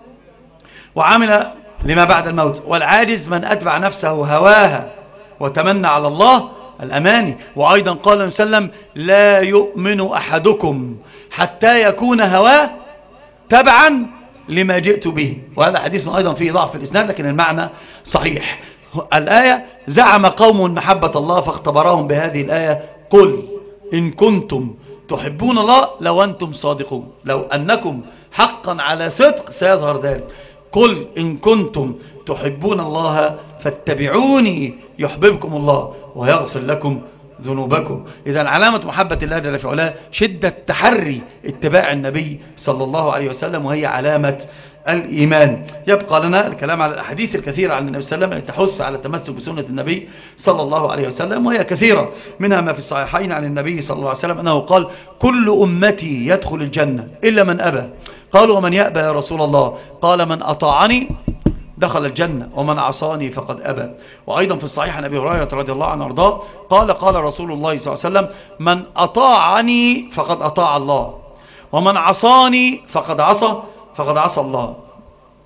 S1: وعمل لما بعد الموت، والعاجز من أتبع نفسه هواها وتمنى على الله الأماني. وأيضا قال النبي صلى الله عليه وسلم: لا يؤمن أحدكم حتى يكون هواه تبعا لما جئت به. وهذا حديث أيضا فيه ضعف في الإسناد لكن المعنى صحيح. الآية: زعم قوم محبة الله فاختبرهم بهذه الآية: قل إن كنتم تحبون الله لو أنتم صادقون، لو أنكم حقا على صدق سيظهر ذلك. قل إن كنتم تحبون الله فاتبعوني يحببكم الله ويغفر لكم ذنوبكم. إذا علامة محبة الله جل في علاه شدة تحري اتباع النبي صلى الله عليه وسلم، وهي علامة الإيمان. يبقى لنا الكلام على الأحاديث الكثيرة عن النبي صلى الله عليه وسلم التي تحث على التمسك بسنة النبي صلى الله عليه وسلم، وهي كثيرة، منها ما في الصحيحين عن النبي صلى الله عليه وسلم أنه قال: كل أمتي يدخل الجنة إلا من أبى. قالوا: ومن يأبى يا رسول الله؟ قال: من أطاعني دخل الجنة ومن عصاني فقد أبى. وأيضا في الصحيح عن أبي هريرة رضي الله عنه وارضاه قال: قال رسول الله صلى الله عليه وسلم: من أطاعني فقد أطاع الله، ومن عصاني فقد عصى فقد عصى الله.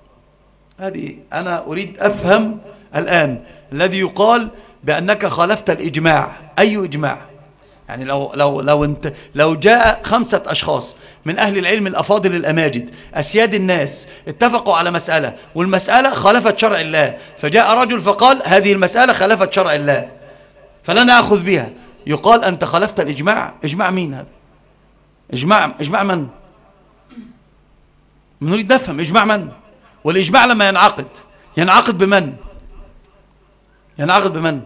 S1: هذه أنا أريد أفهم الآن الذي يقال بأنك خالفت الإجماع. أي إجماع؟ يعني لو, لو, لو, انت لو جاء خمسة أشخاص من أهل العلم الأفاضل الأماجد أسياد الناس اتفقوا على مسألة والمسألة خالفت شرع الله، فجاء رجل فقال هذه المسألة خالفت شرع الله فلا نأخذ بها، يقال أنت خالفت الإجماع. إجماع مين هذا؟ إجماع, إجماع من؟ نريد نفهم إجماع من؟ والإجماع لما ينعقد ينعقد بمن؟ ينعقد بمن؟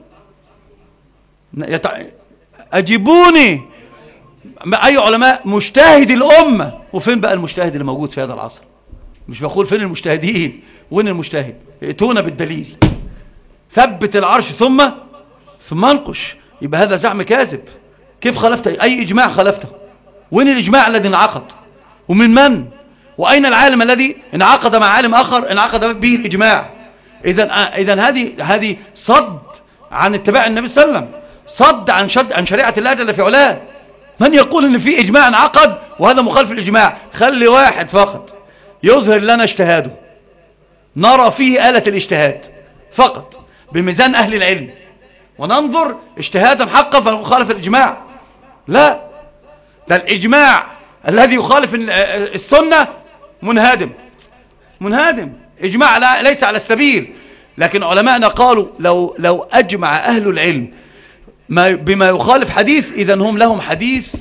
S1: يتع... أجيبوني أي علماء مجتهد الأمة. وفين بقى المجتهد اللي موجود في هذا العصر؟ مش بقول فين المجتهدين، وين المجتهد؟ ائتونا بالدليل. ثبت العرش ثم ثم انقش. يبقى هذا زعم كاذب. كيف خلفت؟ أي إجماع خلفته؟ وين الإجماع الذي انعقد؟ ومن من؟ وأين العالم الذي انعقد مع عالم آخر انعقد به الإجماع؟ إذن إذن هذه هذه صد عن اتباع النبي صلى الله عليه وسلم، صد عن شد عن شريعة الله جل في علاه. من يقول ان في اجماع انعقد وهذا مخالف الاجماع؟ خلي واحد فقط يظهر لنا اجتهاده نرى فيه آلة الاجتهاد فقط بميزان اهل العلم وننظر اجتهادا حقا فنخالف الاجماع. لا، ده الاجماع الذي يخالف السنة منهدم منهدم اجماع ليس على السبيل. لكن علماءنا قالوا لو لو اجمع اهل العلم ما بما يخالف حديث إذن هم لهم حديث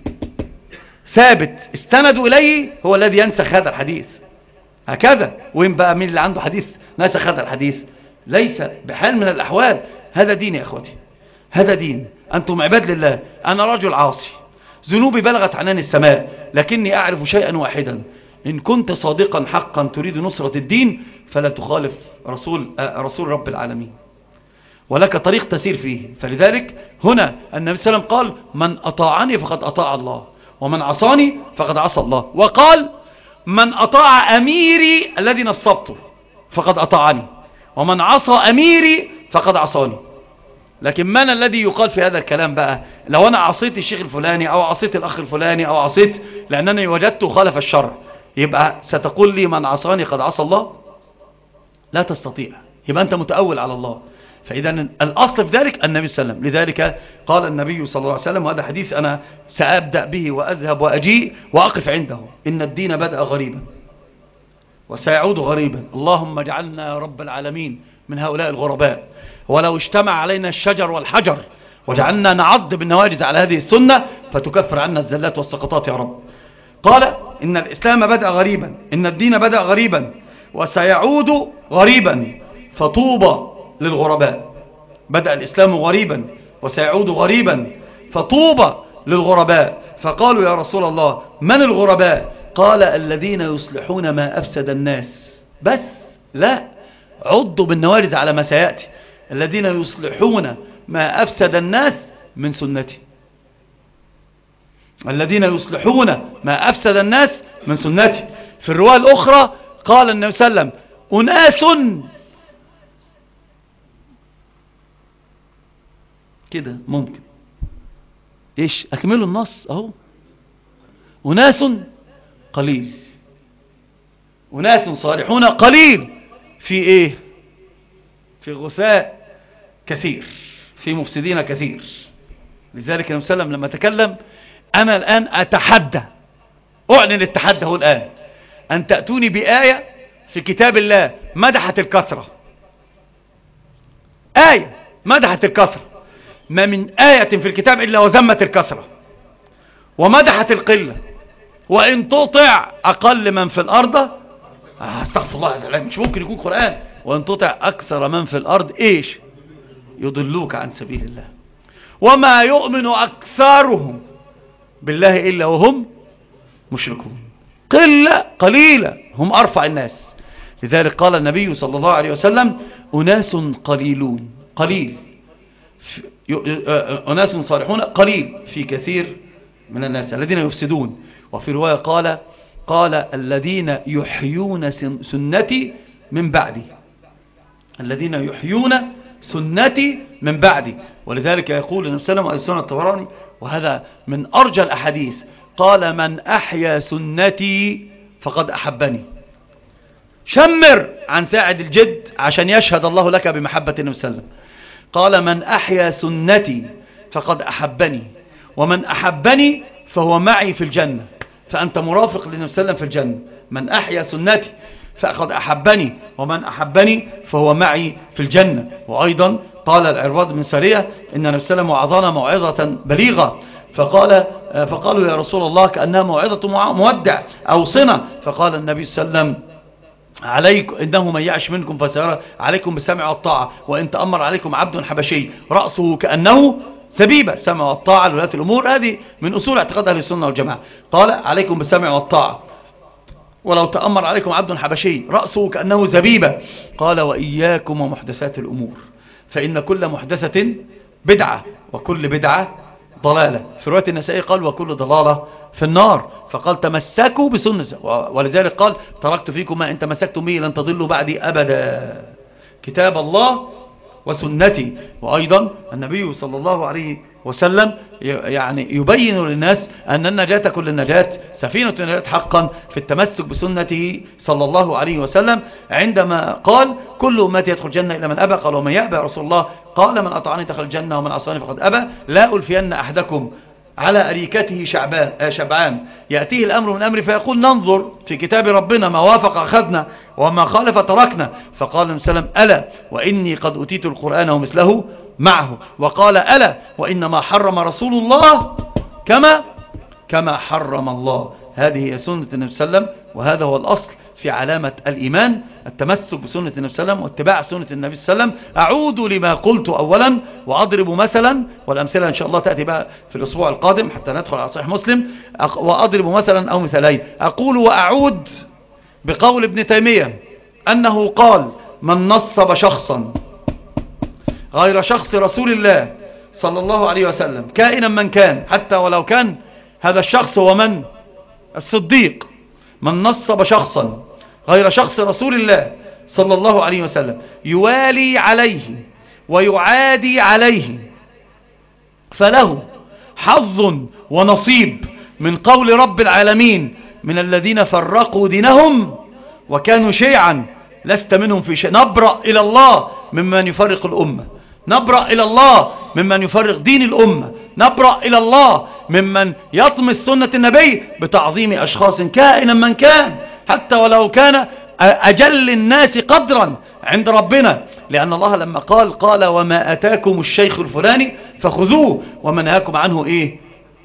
S1: ثابت استندوا إليه هو الذي ينسخ هذا الحديث. هكذا. وين بقى مين اللي عنده حديث نسخ هذا الحديث؟ ليس بحال من الأحوال. هذا دين يا أخوتي، هذا دين. أنتم عباد لله. أنا رجل عاصي ذنوبي بلغت عنان السماء، لكني أعرف شيئا واحدا: إن كنت صادقا حقا تريد نصرة الدين فلا تخالف رسول, رسول رب العالمين، ولك طريق تسير فيه. فلذلك هنا النبي صلى الله عليه وسلم قال: من أطاعني فقد أطاع الله، ومن عصاني فقد عصى الله. وقال: من أطاع أميري الذي نصبته فقد أطاعني، ومن عصى أميري فقد عصاني. لكن من الذي يقال في هذا الكلام بقى؟ لو أنا عصيت الشيخ الفلاني أو عصيت الأخ الفلاني أو عصيت لأنني وجدته خالف الشرع، يبقى ستقول لي من عصاني قد عصى الله؟ لا تستطيع. يبقى أنت متأول على الله. فإذا الأصل في ذلك النبي صلى الله عليه وسلم. لذلك قال النبي صلى الله عليه وسلم، وهذا حديث أنا سأبدأ به وأذهب وأجيء وأقف عنده: إن الدين بدأ غريبا وسيعود غريبا، اللهم اجعلنا يا رب العالمين من هؤلاء الغرباء. ولو اجتمع علينا الشجر والحجر وجعلنا نعض بالنواجز على هذه السنة فتكفر عنا الزلات والسقطات يا رب. قال: إن الإسلام بدأ غريبا، إن الدين بدأ غريبا وسيعود غريبا، فطوبى للغرباء. بدأ الإسلام غريبا وسيعود غريبا، فطوبى للغرباء. فقالوا: يا رسول الله من الغرباء؟ قال: الذين يصلحون ما أفسد الناس. بس لا، عضوا بالنوارز على ما سيأتي: الذين يصلحون ما أفسد الناس من سنتي. الذين يصلحون ما أفسد الناس من سنتي. في الرواية الأخرى قال النبي صلى الله عليه وسلم: أناس كده ممكن ايش اكملوا النص اهو: أناس قليل، أناس صالحون قليل في ايه؟ في غثاء كثير، في مفسدين كثير. لذلك النبي صلى الله عليه وسلم لما تكلم: أنا الآن أتحدى، أعلن التحدي هو الآن، أن تأتوني بآية في كتاب الله مدحت الكثرة، آية مدحت الكثرة. ما من آية في الكتاب إلا وذمت الكثرة ومدحت القلة. وإن تطع أقل من في الأرض، استغفر الله، مش ممكن يكون قرآن. وإن تطع أكثر من في الأرض إيش؟ يضلوك عن سبيل الله. وما يؤمن أكثرهم بالله إلا وهم مشركون. قلة قليلة هم أرفع الناس. لذلك قال النبي صلى الله عليه وسلم: أناس قليلون، قليل، أناس صالحون قليل في كثير من الناس الذين يفسدون. وفي رواية قال قال الذين يحيون سنتي من بعدي، الذين يحيون سنتي من بعدي. ولذلك يقول النبي صلى الله عليه وسلم على سنة الطبراني، وهذا من أرجى الأحاديث: قال: من أحيا سنتي فقد أحبني، شمر عن ساعد الجد عشان يشهد الله لك بمحبة النبي صلى الله عليه وسلم. قال من أحيا سنتي فقد أحبني ومن أحبني فهو معي في الجنة. فأنت مرافق للنبي صلى الله عليه وسلم في الجنة. من أحيا سنتي فقد أحبني ومن أحبني فهو معي في الجنة. وأيضا قال العرباض بن سارية إن النبي صلى الله عليه وسلم وعظنا موعظة بليغة، فقال فقالوا يا رسول الله كأنها موعظة مودع أوصنا. فقال النبي صلى الله عليه وسلم عليكم إنه من يعش منكم فسيرى عليكم بالسمع والطاعة وإن تأمر عليكم عبد حبشي رأسه كأنه زبيبة. السمع والطاعة لولاة الأمور هذه من أصول اعتقاد أهل السنة والجماعة. قال عليكم بالسمع والطاعة ولو تأمر عليكم عبد حبشي رأسه كأنه زبيبة. قال وإياكم ومحدثات الأمور فإن كل محدثة بدعة وكل بدعة ضلالة. في رواية النسائي قال وكل ضلالة في النار. فقال تمسكوا بسنة، ولذلك قال تركت فيكم ما إن تمسكتم به لن تضلوا بعدي أبدا، كتاب الله وسنتي. وأيضا النبي صلى الله عليه وسلم يعني يبين للناس أن النجاة كل النجاة سفينة النجاة حقا في التمسك بسنته صلى الله عليه وسلم، عندما قال كل أمتي يدخل الجنة إلا من أبى. قال ومن يأبى رسول الله؟ قال من أطعني دخل الجنة ومن عصاني فقد أبى. لا ألفين أحدكم على أريكته شعبان آه شبعان يأتيه الأمر من أمري فيقول ننظر في كتاب ربنا ما وافق أخذنا وما خالف تركنا. فقال النبي صلى الله عليه وسلم ألا وإني قد أتيت القرآن ومثله معه. وقال ألا وإنما حرم رسول الله كما كما حرم الله. هذه هي سنة النبي صلى الله عليه وسلم، وهذا هو الأصل في علامة الإيمان التمسك بسنة النبي صلى الله عليه وسلم واتباع سنة النبي صلى الله عليه وسلم. أعود لما قلت أولا وأضرب مثلا، والأمثلة إن شاء الله تأتي بقى في الأسبوع القادم حتى ندخل على صحيح مسلم. وأضرب مثلا أو مثالين. أقول وأعود بقول ابن تيمية أنه قال من نصب شخصا غير شخص رسول الله صلى الله عليه وسلم كائنا من كان، حتى ولو كان هذا الشخص هو من؟ الصديق. من نصب شخصا غير شخص رسول الله صلى الله عليه وسلم يوالي عليه ويعادي عليه فله حظ ونصيب من قول رب العالمين من الذين فرقوا دينهم وكانوا شيعا لست منهم في شيء. نبرأ إلى الله ممن يفرق الأمة، نبرأ إلى الله ممن يفرق دين الأمة، نبرأ إلى الله ممن يطمس سنة النبي بتعظيم أشخاص كائنا من كان، حتى ولو كان أجل الناس قدرا عند ربنا. لأن الله لما قال قال وما أتاكم الشيخ الفلاني فخذوه وما نهاكم عنه إيه؟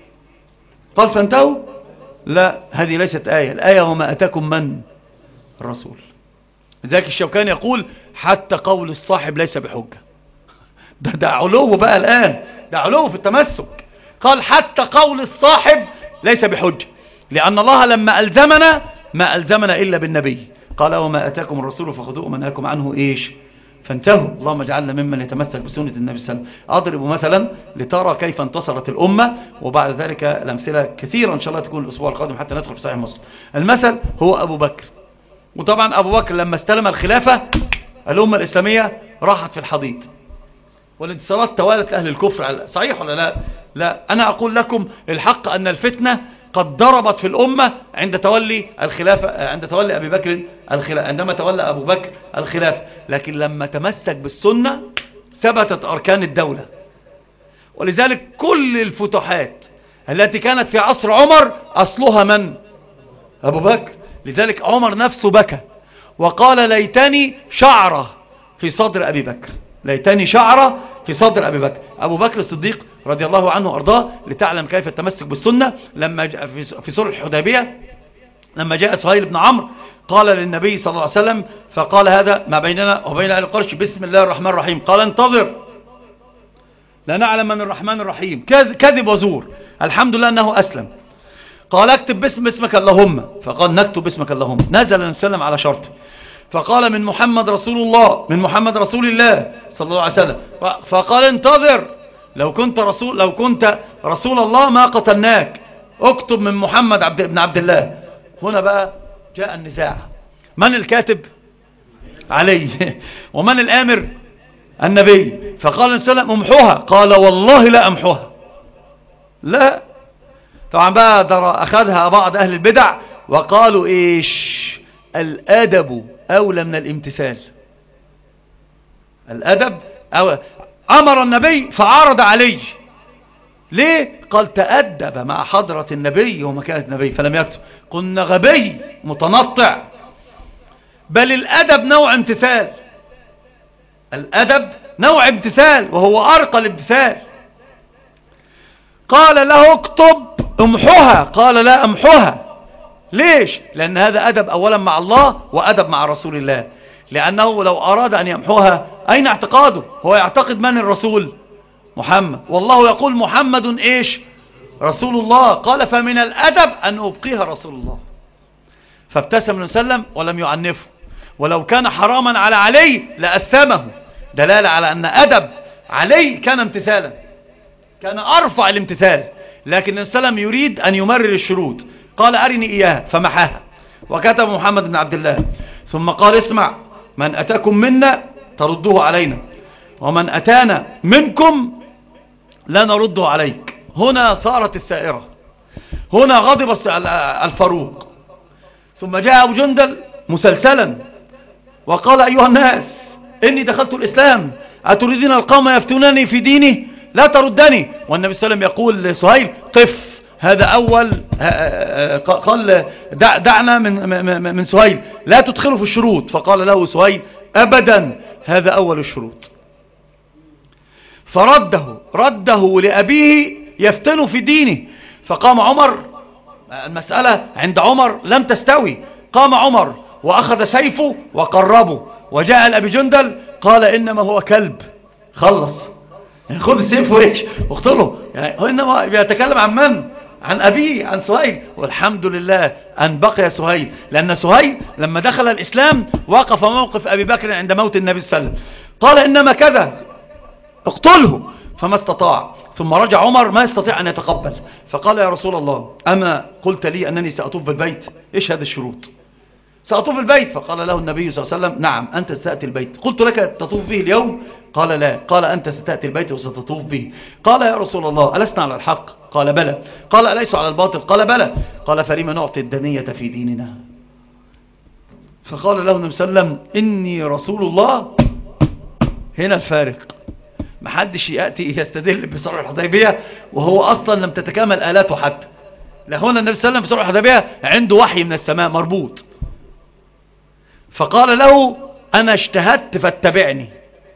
S1: قال فانتهوا. لا، هذه ليست آية. الآية وما أتاكم من؟ الرسول. لذلك الشوكاني يقول حتى قول الصاحب ليس بحجة. ده, ده علو بقى الآن، ده علو في التمسك. قال حتى قول الصاحب ليس بحجة، لأن الله لما ألزمنا ما ألزمنا إلا بالنبي. قال وما أتاكم الرسول فخذوه وما نهاكم عنه إيش؟ فانتهوا. اللهم اجعلنا ممن يتمسك بسنة النبي صلى الله عليه وسلم. أضرب مثلا لترى كيف انتصرت الأمة، وبعد ذلك الأمثلة كثيرة إن شاء الله تكون الأسبوع القادم حتى ندخل في صحيح مسلم. المثل هو أبو بكر. وطبعا أبو بكر لما استلم الخلافة الأمة الإسلامية راحت في الحضيض، والانتصارات توالت لأهل الكفر. صحيح ولا لا؟ لا، أنا أقول لكم الحق أن الفتنة قد ضربت في الأمة عند تولي الخلافة، عند تولي أبي بكر الخلافة، عندما تولى أبو بكر الخلافة. لكن لما تمسك بالسنة ثبتت أركان الدولة. ولذلك كل الفتوحات التي كانت في عصر عمر أصلها من؟ أبو بكر. لذلك عمر نفسه بكى وقال ليتني شعرة في صدر أبي بكر، ليتني شعرة في صدر أبي بكر. أبو بكر الصديق رضي الله عنه وأرضاه، لتعلم كيف التمسك بالسنة، لما جاء في صلح الحديبية لما جاء سهيل بن عمرو قال للنبي صلى الله عليه وسلم فقال هذا ما بيننا وبين أهل قريش بسم الله الرحمن الرحيم. قال انتظر لا نعلم من الرحمن الرحيم، كذب وزور، الحمد لله أنه أسلم. قال اكتب باسم اسمك اللهم، فقال نكتب باسمك اللهم. نزل نسلم على شرط، فقال من محمد رسول الله، من محمد رسول الله صلى الله عليه وسلم. فقال انتظر لو كنت رسول لو كنت رسول الله ما قتلناك، اكتب من محمد عبد ابن عبد الله. هنا بقى جاء النزاع، من الكاتب؟ علي. ومن الآمر؟ النبي. فقال النبي صلى الله عليه وسلم امحوها، قال والله لا امحوها. لا، طبعا بقى أخذها بعض أهل البدع وقالوا إيش؟ الأدب أولى من الامتثال. الأدب أو أمر النبي فعرض عليه، ليه؟ قال تأدب مع حضرة النبي ومكانة النبي فلم يكتب. قلنا غبي متنطع. بل الأدب نوع امتثال، الأدب نوع امتثال وهو أرقى الامتثال. قال له اكتب امحوها، قال لا امحوها. ليش؟ لأن هذا أدب أولا مع الله وأدب مع رسول الله، لأنه لو أراد أن يمحوها أين اعتقاده؟ هو يعتقد من الرسول؟ محمد، والله يقول محمد إيش؟ رسول الله. قال فمن الأدب أن أبقيها رسول الله. فابتسم النبي صلى الله عليه وسلم ولم يعنفه، ولو كان حراما على علي لأثمه، دلالة على أن أدب علي كان امتثالا، كان أرفع الامتثال. لكن النبي صلى الله عليه وسلم يريد أن يمرر الشروط، قال أرني إياها فمحاها وكتب محمد بن عبد الله. ثم قال اسمع، من أتاكم منا تردوه علينا، ومن أتانا منكم لا نرده عليك. هنا صارت السائرة، هنا غضب الفاروق. ثم جاء أبو جندل مسلسلا وقال أيها الناس إني دخلت الإسلام أتريدين القوم يفتونني في ديني؟ لا تردني. والنبي صلى الله عليه وسلم يقول لسهيل قف، هذا أول. قال دعنا من من سهيل لا تدخله في الشروط. فقال له سهيل أبدا، هذا أول الشروط. فرده رده لأبيه يفتن في دينه. فقام عمر، المسألة عند عمر لم تستوي. قام عمر وأخذ سيفه وقربه، وجاء لأبي جندل قال إنما هو كلب، خلص يعني خذ السيف وإيش واقتله. يعني هو إنما بيتكلم عن من؟ عن أبيه، عن سهيل. والحمد لله أن بقي سهيل، لأن سهيل لما دخل الإسلام وقف موقف أبي بكر عند موت النبي صلى الله عليه وسلم، قال إنما كذا اقتله، فما استطاع. ثم رجع عمر ما يستطيع أن يتقبل، فقال يا رسول الله أما قلت لي أنني سأطوف بالبيت؟ إيش هذه الشروط؟ سأطوف البيت. فقال له النبي صلى الله عليه وسلم نعم أنت ستأتي البيت. قلت لك تطوف به اليوم؟ قال لا. قال أنت ستأتي البيت وستطوف به. قال يا رسول الله ألسنا على الحق؟ قال بلى. قال أليس على الباطل؟ قال بلى. قال فلما نعطي الدنية في ديننا؟ فقال له النبي صلى الله عليه وسلم إني رسول الله. هنا الفارق، محدش يأتي يستدل بصلح الحديبية وهو أصلا لم تتكامل آلاته حتى. لهنا النبي صلى الله عليه وسلم بصلح الحديبية عنده وحي من السماء مربوط. فقال له أنا اجتهدت فاتبعني.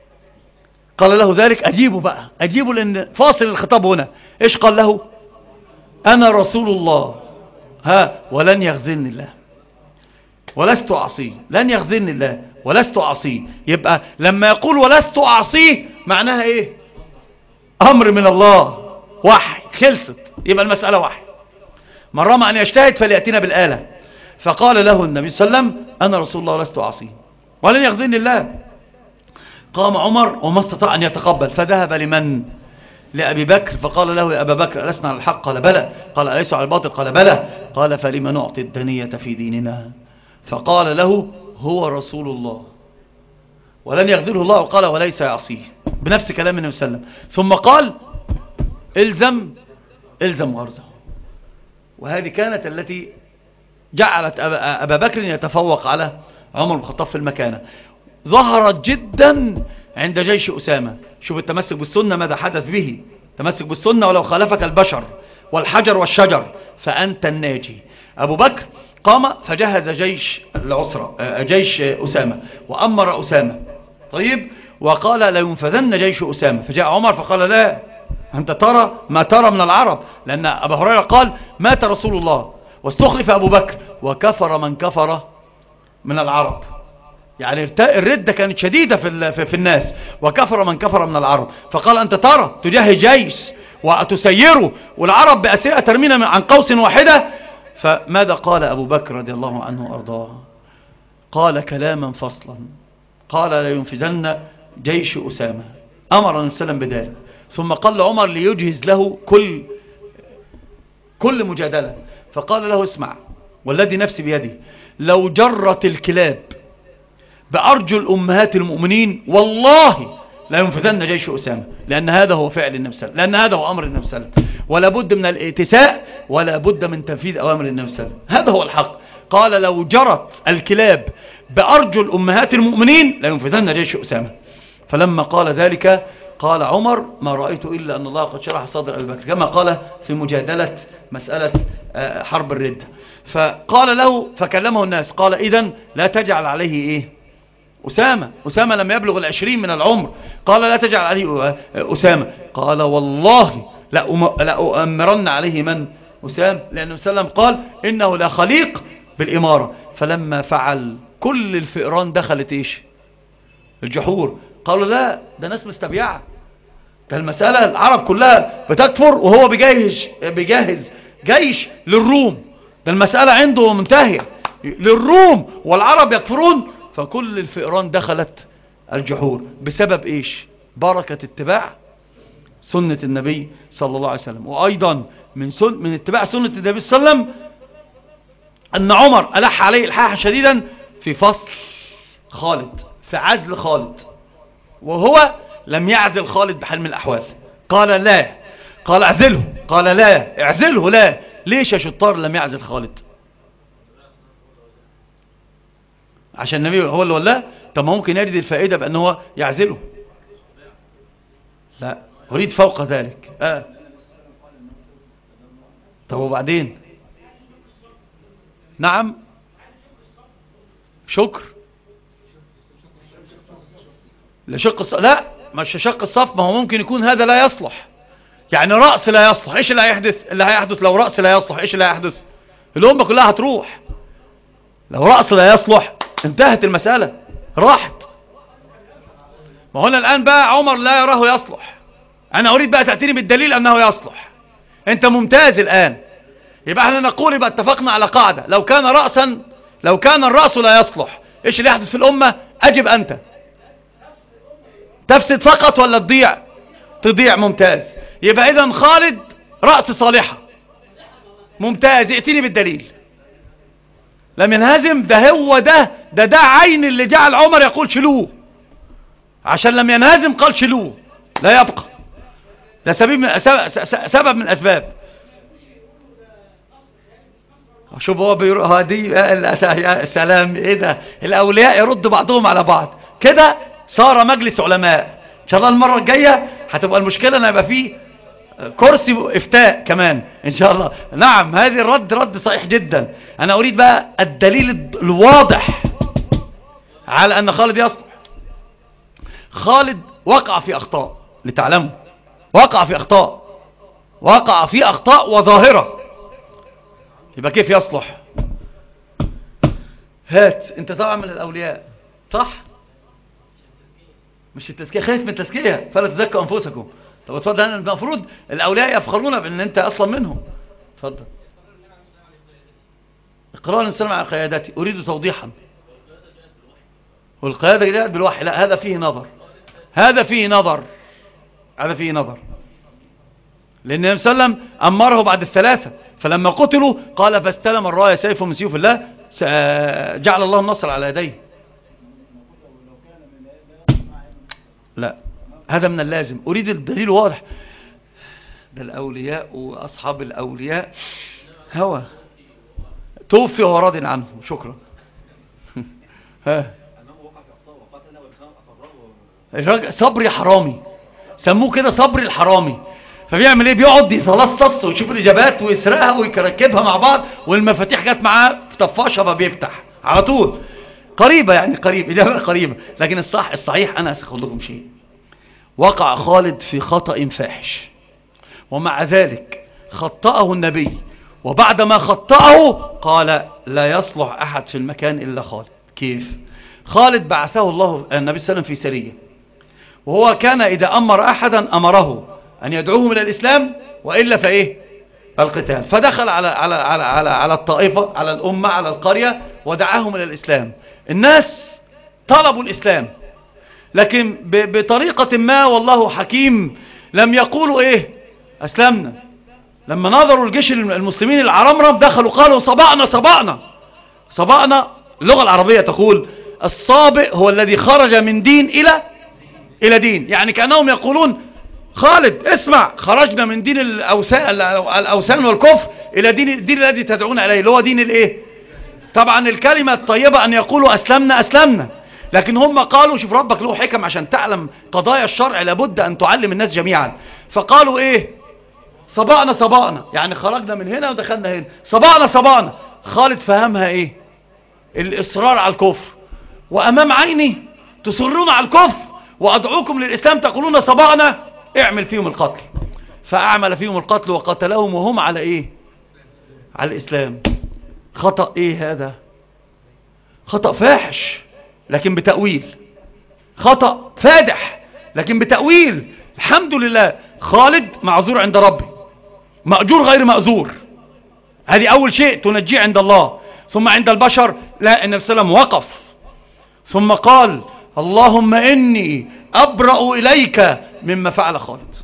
S1: قال له ذلك أجيبه بقى، أجيبه لأن فاصل الخطاب هنا. إيش قال له؟ أنا رسول الله ها ولن يخذلني الله ولست أعصيه. لن يخذلني الله ولست أعصيه. يبقى لما يقول ولست أعصيه معناها إيه؟ أمر من الله، وحي، خلصت. يبقى المسألة وحي. من رمى أن يجتهد فليأتينا بالآلة. فقال له النبي صلى الله عليه وسلم أنا رسول الله ولست أعصيه ولن يخذلني الله. قام عمر وما استطاع أن يتقبل، فذهب لمن؟ لأبي بكر. فقال له يا أبا بكر ألسنا على الحق؟ قال بلى. قال أليس على الباطل؟ قال بلى. قال فلما نعطي الدنية في ديننا؟ فقال له هو رسول الله ولن يخذله الله، وقال وليس يعصيه، بنفس كلام النبي صلى الله عليه وسلم. ثم قال الزم الزم غرزه. وهذه كانت التي جعلت أبا بكر يتفوق على عمر بن الخطاب في المكانة. ظهرت جدا عند جيش أسامة. شوف التمسك بالسنة ماذا حدث به. تمسك بالسنة ولو خالفك البشر والحجر والشجر فأنت الناجي. أبو بكر قام فجهز جيش العسرة، جيش أسامة، وأمر أسامة. طيب، وقال لا ينفذن جيش أسامة. فجاء عمر فقال لا، أنت ترى ما ترى من العرب، لأن أبا هريرة قال مات رسول الله واستخلف أبو بكر وكفر من كفر من العرب. يعني الردة كانت شديدة في, في الناس، وكفر من كفر من العرب. فقال أنت ترى تجهز جيش وتسيره والعرب بأسئلة ترمينا عن قوس واحدة. فماذا قال أبو بكر رضي الله عنه وأرضاه؟ قال كلاما فصلا، قال لا ينفذن جيش أسامة. أمر النبي صلى الله عليه وسلم بذلك. ثم قال لعمر ليجهز له كل كل مجادلة. فقال له اسمع والذي نفسي بيده، لو جرت الكلاب بأرجل أمهات المؤمنين والله لا ينفذن جيش أسامة، لأن هذا هو فعل النبي صلى الله عليه وسلم، لأن هذا هو أمر النبي صلى الله عليه وسلم، ولا بد من الائتساء ولا بد من تنفيذ أوامر النبي صلى الله عليه وسلم. هذا هو الحق. قال لو جرت الكلاب بأرجل أمهات المؤمنين لينفذن جيش أسامة. فلما قال ذلك قال عمر ما رأيت إلا أن الله قد شرح صدر أبي بكر، كما قال في مجادلة مسألة حرب الردة. فقال له فكلمه الناس قال إذن لا تجعل عليه إيه أسامة. أسامة لم يبلغ العشرين من العمر. قال لا تجعل عليه أسامة. قال والله لا أؤمرن عليه من أسامة، لأن النبي صلى الله عليه وسلم قال إنه لا خليق بالإمارة. فلما فعل كل الفئران دخلت إيش الجحور. قالوا لا ده ناس مستبيعة، ده المسألة العرب كلها بتكفر وهو بيجهز بيجهز جيش للروم، ده المسألة عنده منتهية للروم والعرب يكفرون. فكل الفئران دخلت الجحور بسبب إيش؟ بركة اتباع سنة النبي صلى الله عليه وسلم. وأيضا من سن من اتباع سنة النبي صلى الله عليه وسلم أن عمر ألح عليه إلحاحا شديدا في فصل خالد، في عزل خالد، وهو لم يعزل خالد بحال من الأحوال. قال لا، قال اعزله، قال لا اعزله. لا، ليش يا شطار لم يعزل خالد؟ عشان النبي هو اللي ولاه؟ طب ممكن يرد الفائدة بأنه هو يعزله. لا، أريد فوق ذلك. آه. طب وبعدين؟ نعم، شكر لشق الصف. لا، مش شق الصف، ما هو ممكن يكون هذا لا يصلح، يعني رأس لا يصلح. ايش اللي هيحدث؟ اللي هيحدث لو رأس لا يصلح ايش اللي هيحدث؟ الأمة كلها هتروح. لو رأس لا يصلح انتهت المسألة، راحت. ما هنا الآن بقى عمر لا يراه يصلح، أنا أريد بقى تأتيني بالدليل أنه يصلح. أنت ممتاز الآن. يبقى احنا نقول يبقى اتفقنا على قاعدة، لو كان رأسا لو كان الرأس لا يصلح ايش اللي يحدث في الأمة؟ أجب أنت. تفسد فقط ولا تضيع؟ تضيع. ممتاز. يبقى إذن خالد رأس صالحة. ممتاز، ائتني بالدليل. لم ينهزم. ده هو ده ده ده عين اللي جعل عمر يقول شلوه، عشان لم ينهزم قال شلوه لا يبقى. ده سبب من سبب من الأسباب. شوف هو بيروح هذه يا سلام، ايه ده؟ الأولياء يرد بعضهم على بعض كده، صار مجلس علماء. ان شاء الله المرة الجاية هتبقى المشكلة ان يبقى فيه كرسي افتاء كمان ان شاء الله. نعم، هذه الرد رد صحيح جدا. انا اريد بقى الدليل الواضح على ان خالد يصلح. خالد وقع في اخطاء، لتعلموا وقع في اخطاء، وقع في اخطاء وظاهرة. يبقى كيف يصلح؟ هات انت طبعا من الاولياء صح؟ مش التزكية، خايف من التزكية فلا تزكوا انفسكم. طب اتفضل. انا المفروض الاولياء يفخرون بان انت اصلا منهم. اتفضل. اقرار الانسان مع قيادتي. اريد توضيحا. والقيادة جاءت بالوحي. لا، هذا فيه نظر، هذا فيه نظر، هذا فيه نظر. لان النبي صلى الله عليه وسلم امره بعد الثلاثة، فلما قتلوا قال فاستلم الراية سيف من سيوف الله جعل الله النصر على يديه. لا، هذا من اللازم. أريد الدليل واضح. ده الأولياء وأصحاب الأولياء هوى توفي وهو راض عنه. شكرا. ها صبري حرامي، سموه كده صبري الحرامي. فبيعمل ايه؟ بيقعد يتلصص ويشوف الإجابات ويسرقها ويركبها مع بعض، والمفاتيح جت معاه في طفاشة فبيفتح على طول. قريبة يعني، قريب إجابة قريبة. لكن الصح الصحيح أنا أسأخذ لكم شيء. وقع خالد في خطأ فاحش، ومع ذلك خطأه النبي، وبعدما خطأه قال لا يصلح أحد في المكان إلا خالد. كيف؟ خالد بعثه الله النبي صلى الله عليه وسلم في سرية، وهو كان إذا أمر أحدا أمره أن يدعوهم إلى الإسلام، وإلا فإيه؟ القتال. فدخل على على على على على الطائفة، على الأمة، على القرية، ودعاهم إلى الإسلام. الناس طلبوا الإسلام، لكن بطريقة ما والله حكيم لم يقولوا إيه أسلمنا. لما نظروا الجيش المسلمين العرمرم دخلوا قالوا صبأنا صبأنا صبأنا. اللغة العربية تقول الصابئ هو الذي خرج من دين إلى إلى دين، يعني كأنهم يقولون خالد اسمع، خرجنا من دين الأوثان الأوثان والكفر إلى دين الدين الذي تدعون إليه، اللي هو دين الإيه؟ طبعا الكلمة الطيبة أن يقولوا أسلمنا أسلمنا، لكن هم قالوا، شوف ربك له حكم عشان تعلم قضايا الشرع لابد أن تعلم الناس جميعا. فقالوا إيه؟ صبعنا صبعنا، يعني خرجنا من هنا ودخلنا هنا، صبعنا صبعنا. خالد فهمها إيه؟ الإصرار على الكفر، وأمام عيني تصرون على الكفر وأدعوكم للإسلام تقولون صبعنا، اعمل فيهم القتل. فأعمل فيهم القتل وقتلهم وهم على إيه؟ على الإسلام. خطأ إيه هذا؟ خطأ فاحش لكن بتأويل، خطأ فادح لكن بتأويل. الحمد لله خالد معذور عند ربي، مأجور غير مأزور، هذه أول شيء تنجيه عند الله. ثم عند البشر لا، النبي صلى الله عليه وسلم وقف ثم قال اللهم إني أبرأ إليك مما فعل خالد.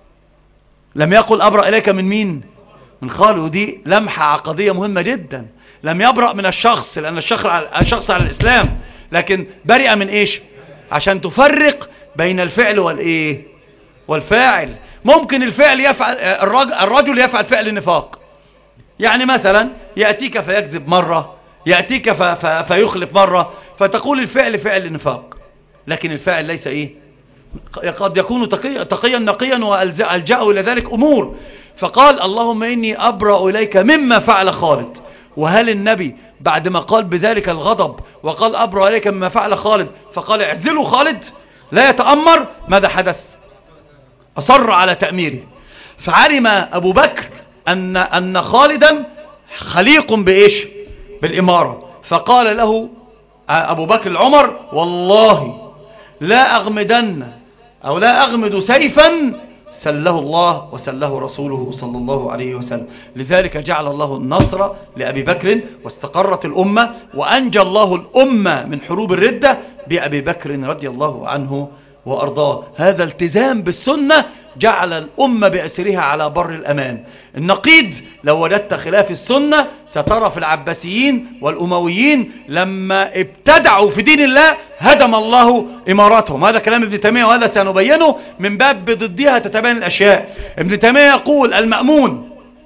S1: لم يقل أبرأ إليك من مين؟ من خالد. ودي لمحة عقدية مهمة جدا. لم يبرأ من الشخص لأن الشخص على, الشخص على الإسلام، لكن برئ من إيش؟ عشان تفرق بين الفعل والإيه؟ والفاعل. ممكن الفعل يفعل، الرجل, الرجل يفعل فعل النفاق، يعني مثلا يأتيك فيكذب مرة، يأتيك ف... ف... فيخلف مرة، فتقول الفعل فعل النفاق، لكن الفاعل ليس إيه؟ قد يكون تقي... تقيا نقيا وألجأه إلى ذلك أمور. فقال اللهم إني أبرأ إليك مما فعل خالد. وهل النبي بعد ما قال بذلك الغضب وقال أبرأ إليك مما فعل خالد فقال اعزلوا خالد لا يتأمر؟ ماذا حدث؟ أصر على تأميره. فعلم أبو بكر أن, أن خالدا خليق بإيش؟ بالإمارة. فقال له أبو بكر العمر والله لا أغمدن أو لا أغمد سيفا سله الله وسله رسوله صلى الله عليه وسلم. لذلك جعل الله النصر لأبي بكر واستقرت الأمة، وأنجى الله الأمة من حروب الردة بأبي بكر رضي الله عنه وأرضاه. هذا التزام بالسنة جعل الأمة بأسرها على بر الأمان. النقيض لو وجدت خلاف السنة سترى في العباسيين والأمويين لما ابتدعوا في دين الله هدم الله إماراتهم. هذا كلام ابن تيمية وهذا سنبينه من باب بضدها تتبين الأشياء. ابن تيمية يقول المأمون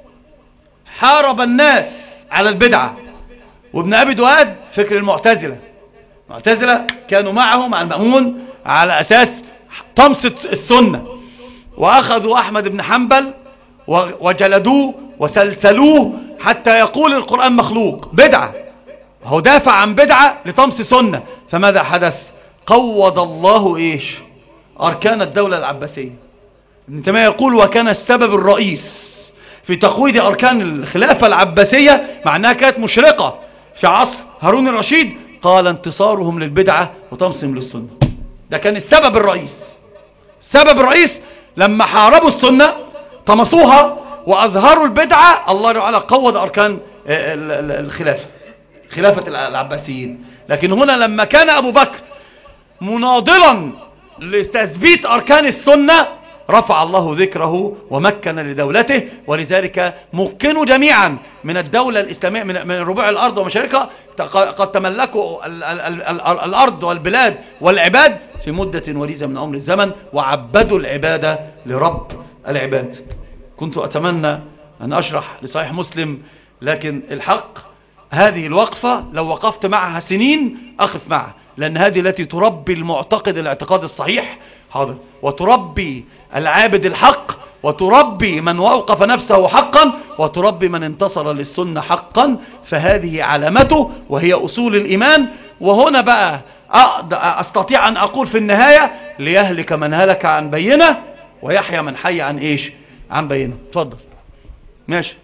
S1: حارب الناس على البدعة، وابن أبي دواد فكر المعتزلة، المعتزلة كانوا معه مع المأمون على أساس طمس السنة، وأخذوا أحمد بن حنبل وجلدوه وسلسلوه حتى يقول القرآن مخلوق بدعة. هو دافع عن بدعة لطمس سنة. فماذا حدث؟ قوض الله إيش؟ أركان الدولة العباسية. ابن تيمية يقول وكان السبب الرئيس في تقويض أركان الخلافة العباسية، مع أنها كانت مشرقة في عصر هارون الرشيد، قال انتصارهم للبدعة وطمسهم للسنة. ده كان السبب الرئيس. السبب الرئيس لما حاربوا السنة طمسوها وأظهروا البدعة، الله تعالى قوض أركان الخلافة، خلافة العباسيين. لكن هنا لما كان أبو بكر مناضلا لتثبيت أركان السنة رفع الله ذكره ومكن لدولته. ولذلك مكنوا جميعا من الدولة الإسلامية من ربوع الأرض ومشاركها، قد تملكوا الأرض والبلاد والعباد في مدة وليزة من عمر الزمن، وعبدوا العبادة لرب العباد. كنت أتمنى أن أشرح لصحيح مسلم، لكن الحق هذه الوقفة لو وقفت معها سنين أقف معها، لأن هذه التي تربي المعتقد الاعتقاد الصحيح، حاضر، وتربي العابد الحق، وتربي من وقف نفسه حقا، وتربي من انتصر للسنة حقا. فهذه علامته وهي أصول الإيمان. وهنا بقى أستطيع أن أقول في النهاية ليهلك من هلك عن بينه ويحيى من حي عن إيش؟ عن بينه. تفضل. ماشي.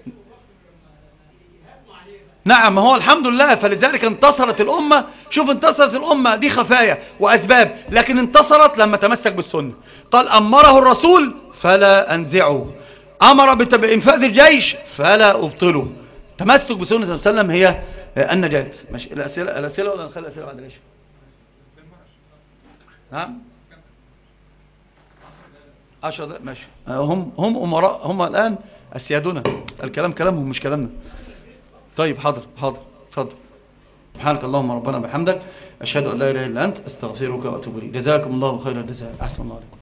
S1: نعم، هو الحمد لله. فلذلك انتصرت الأمة. شوف انتصرت الأمة دي خفايا وأسباب، لكن انتصرت لما تمسك بالسنة. قال أمره الرسول فلا أنزعه، أمر بإنفاذ الجيش فلا أبطله. تمسك بسنة صلى الله عليه وسلم هي النجاة. ماشي. الأسئلة الأسئلة ولا نخلي الأسئلة بعد ليش؟ نعم عشرة دقائق. ماشي. هم هم أمراء، هم الآن أسيادنا، الكلام كلامهم مش كلامنا. طيب حاضر حاضر اتفضل. سبحانك اللهم ربنا بحمدك، أشهد أن لا إله إلا أنت، أستغفرك وأتوب إليك. جزاكم الله خير الجزاء. أحسن الله عليكم.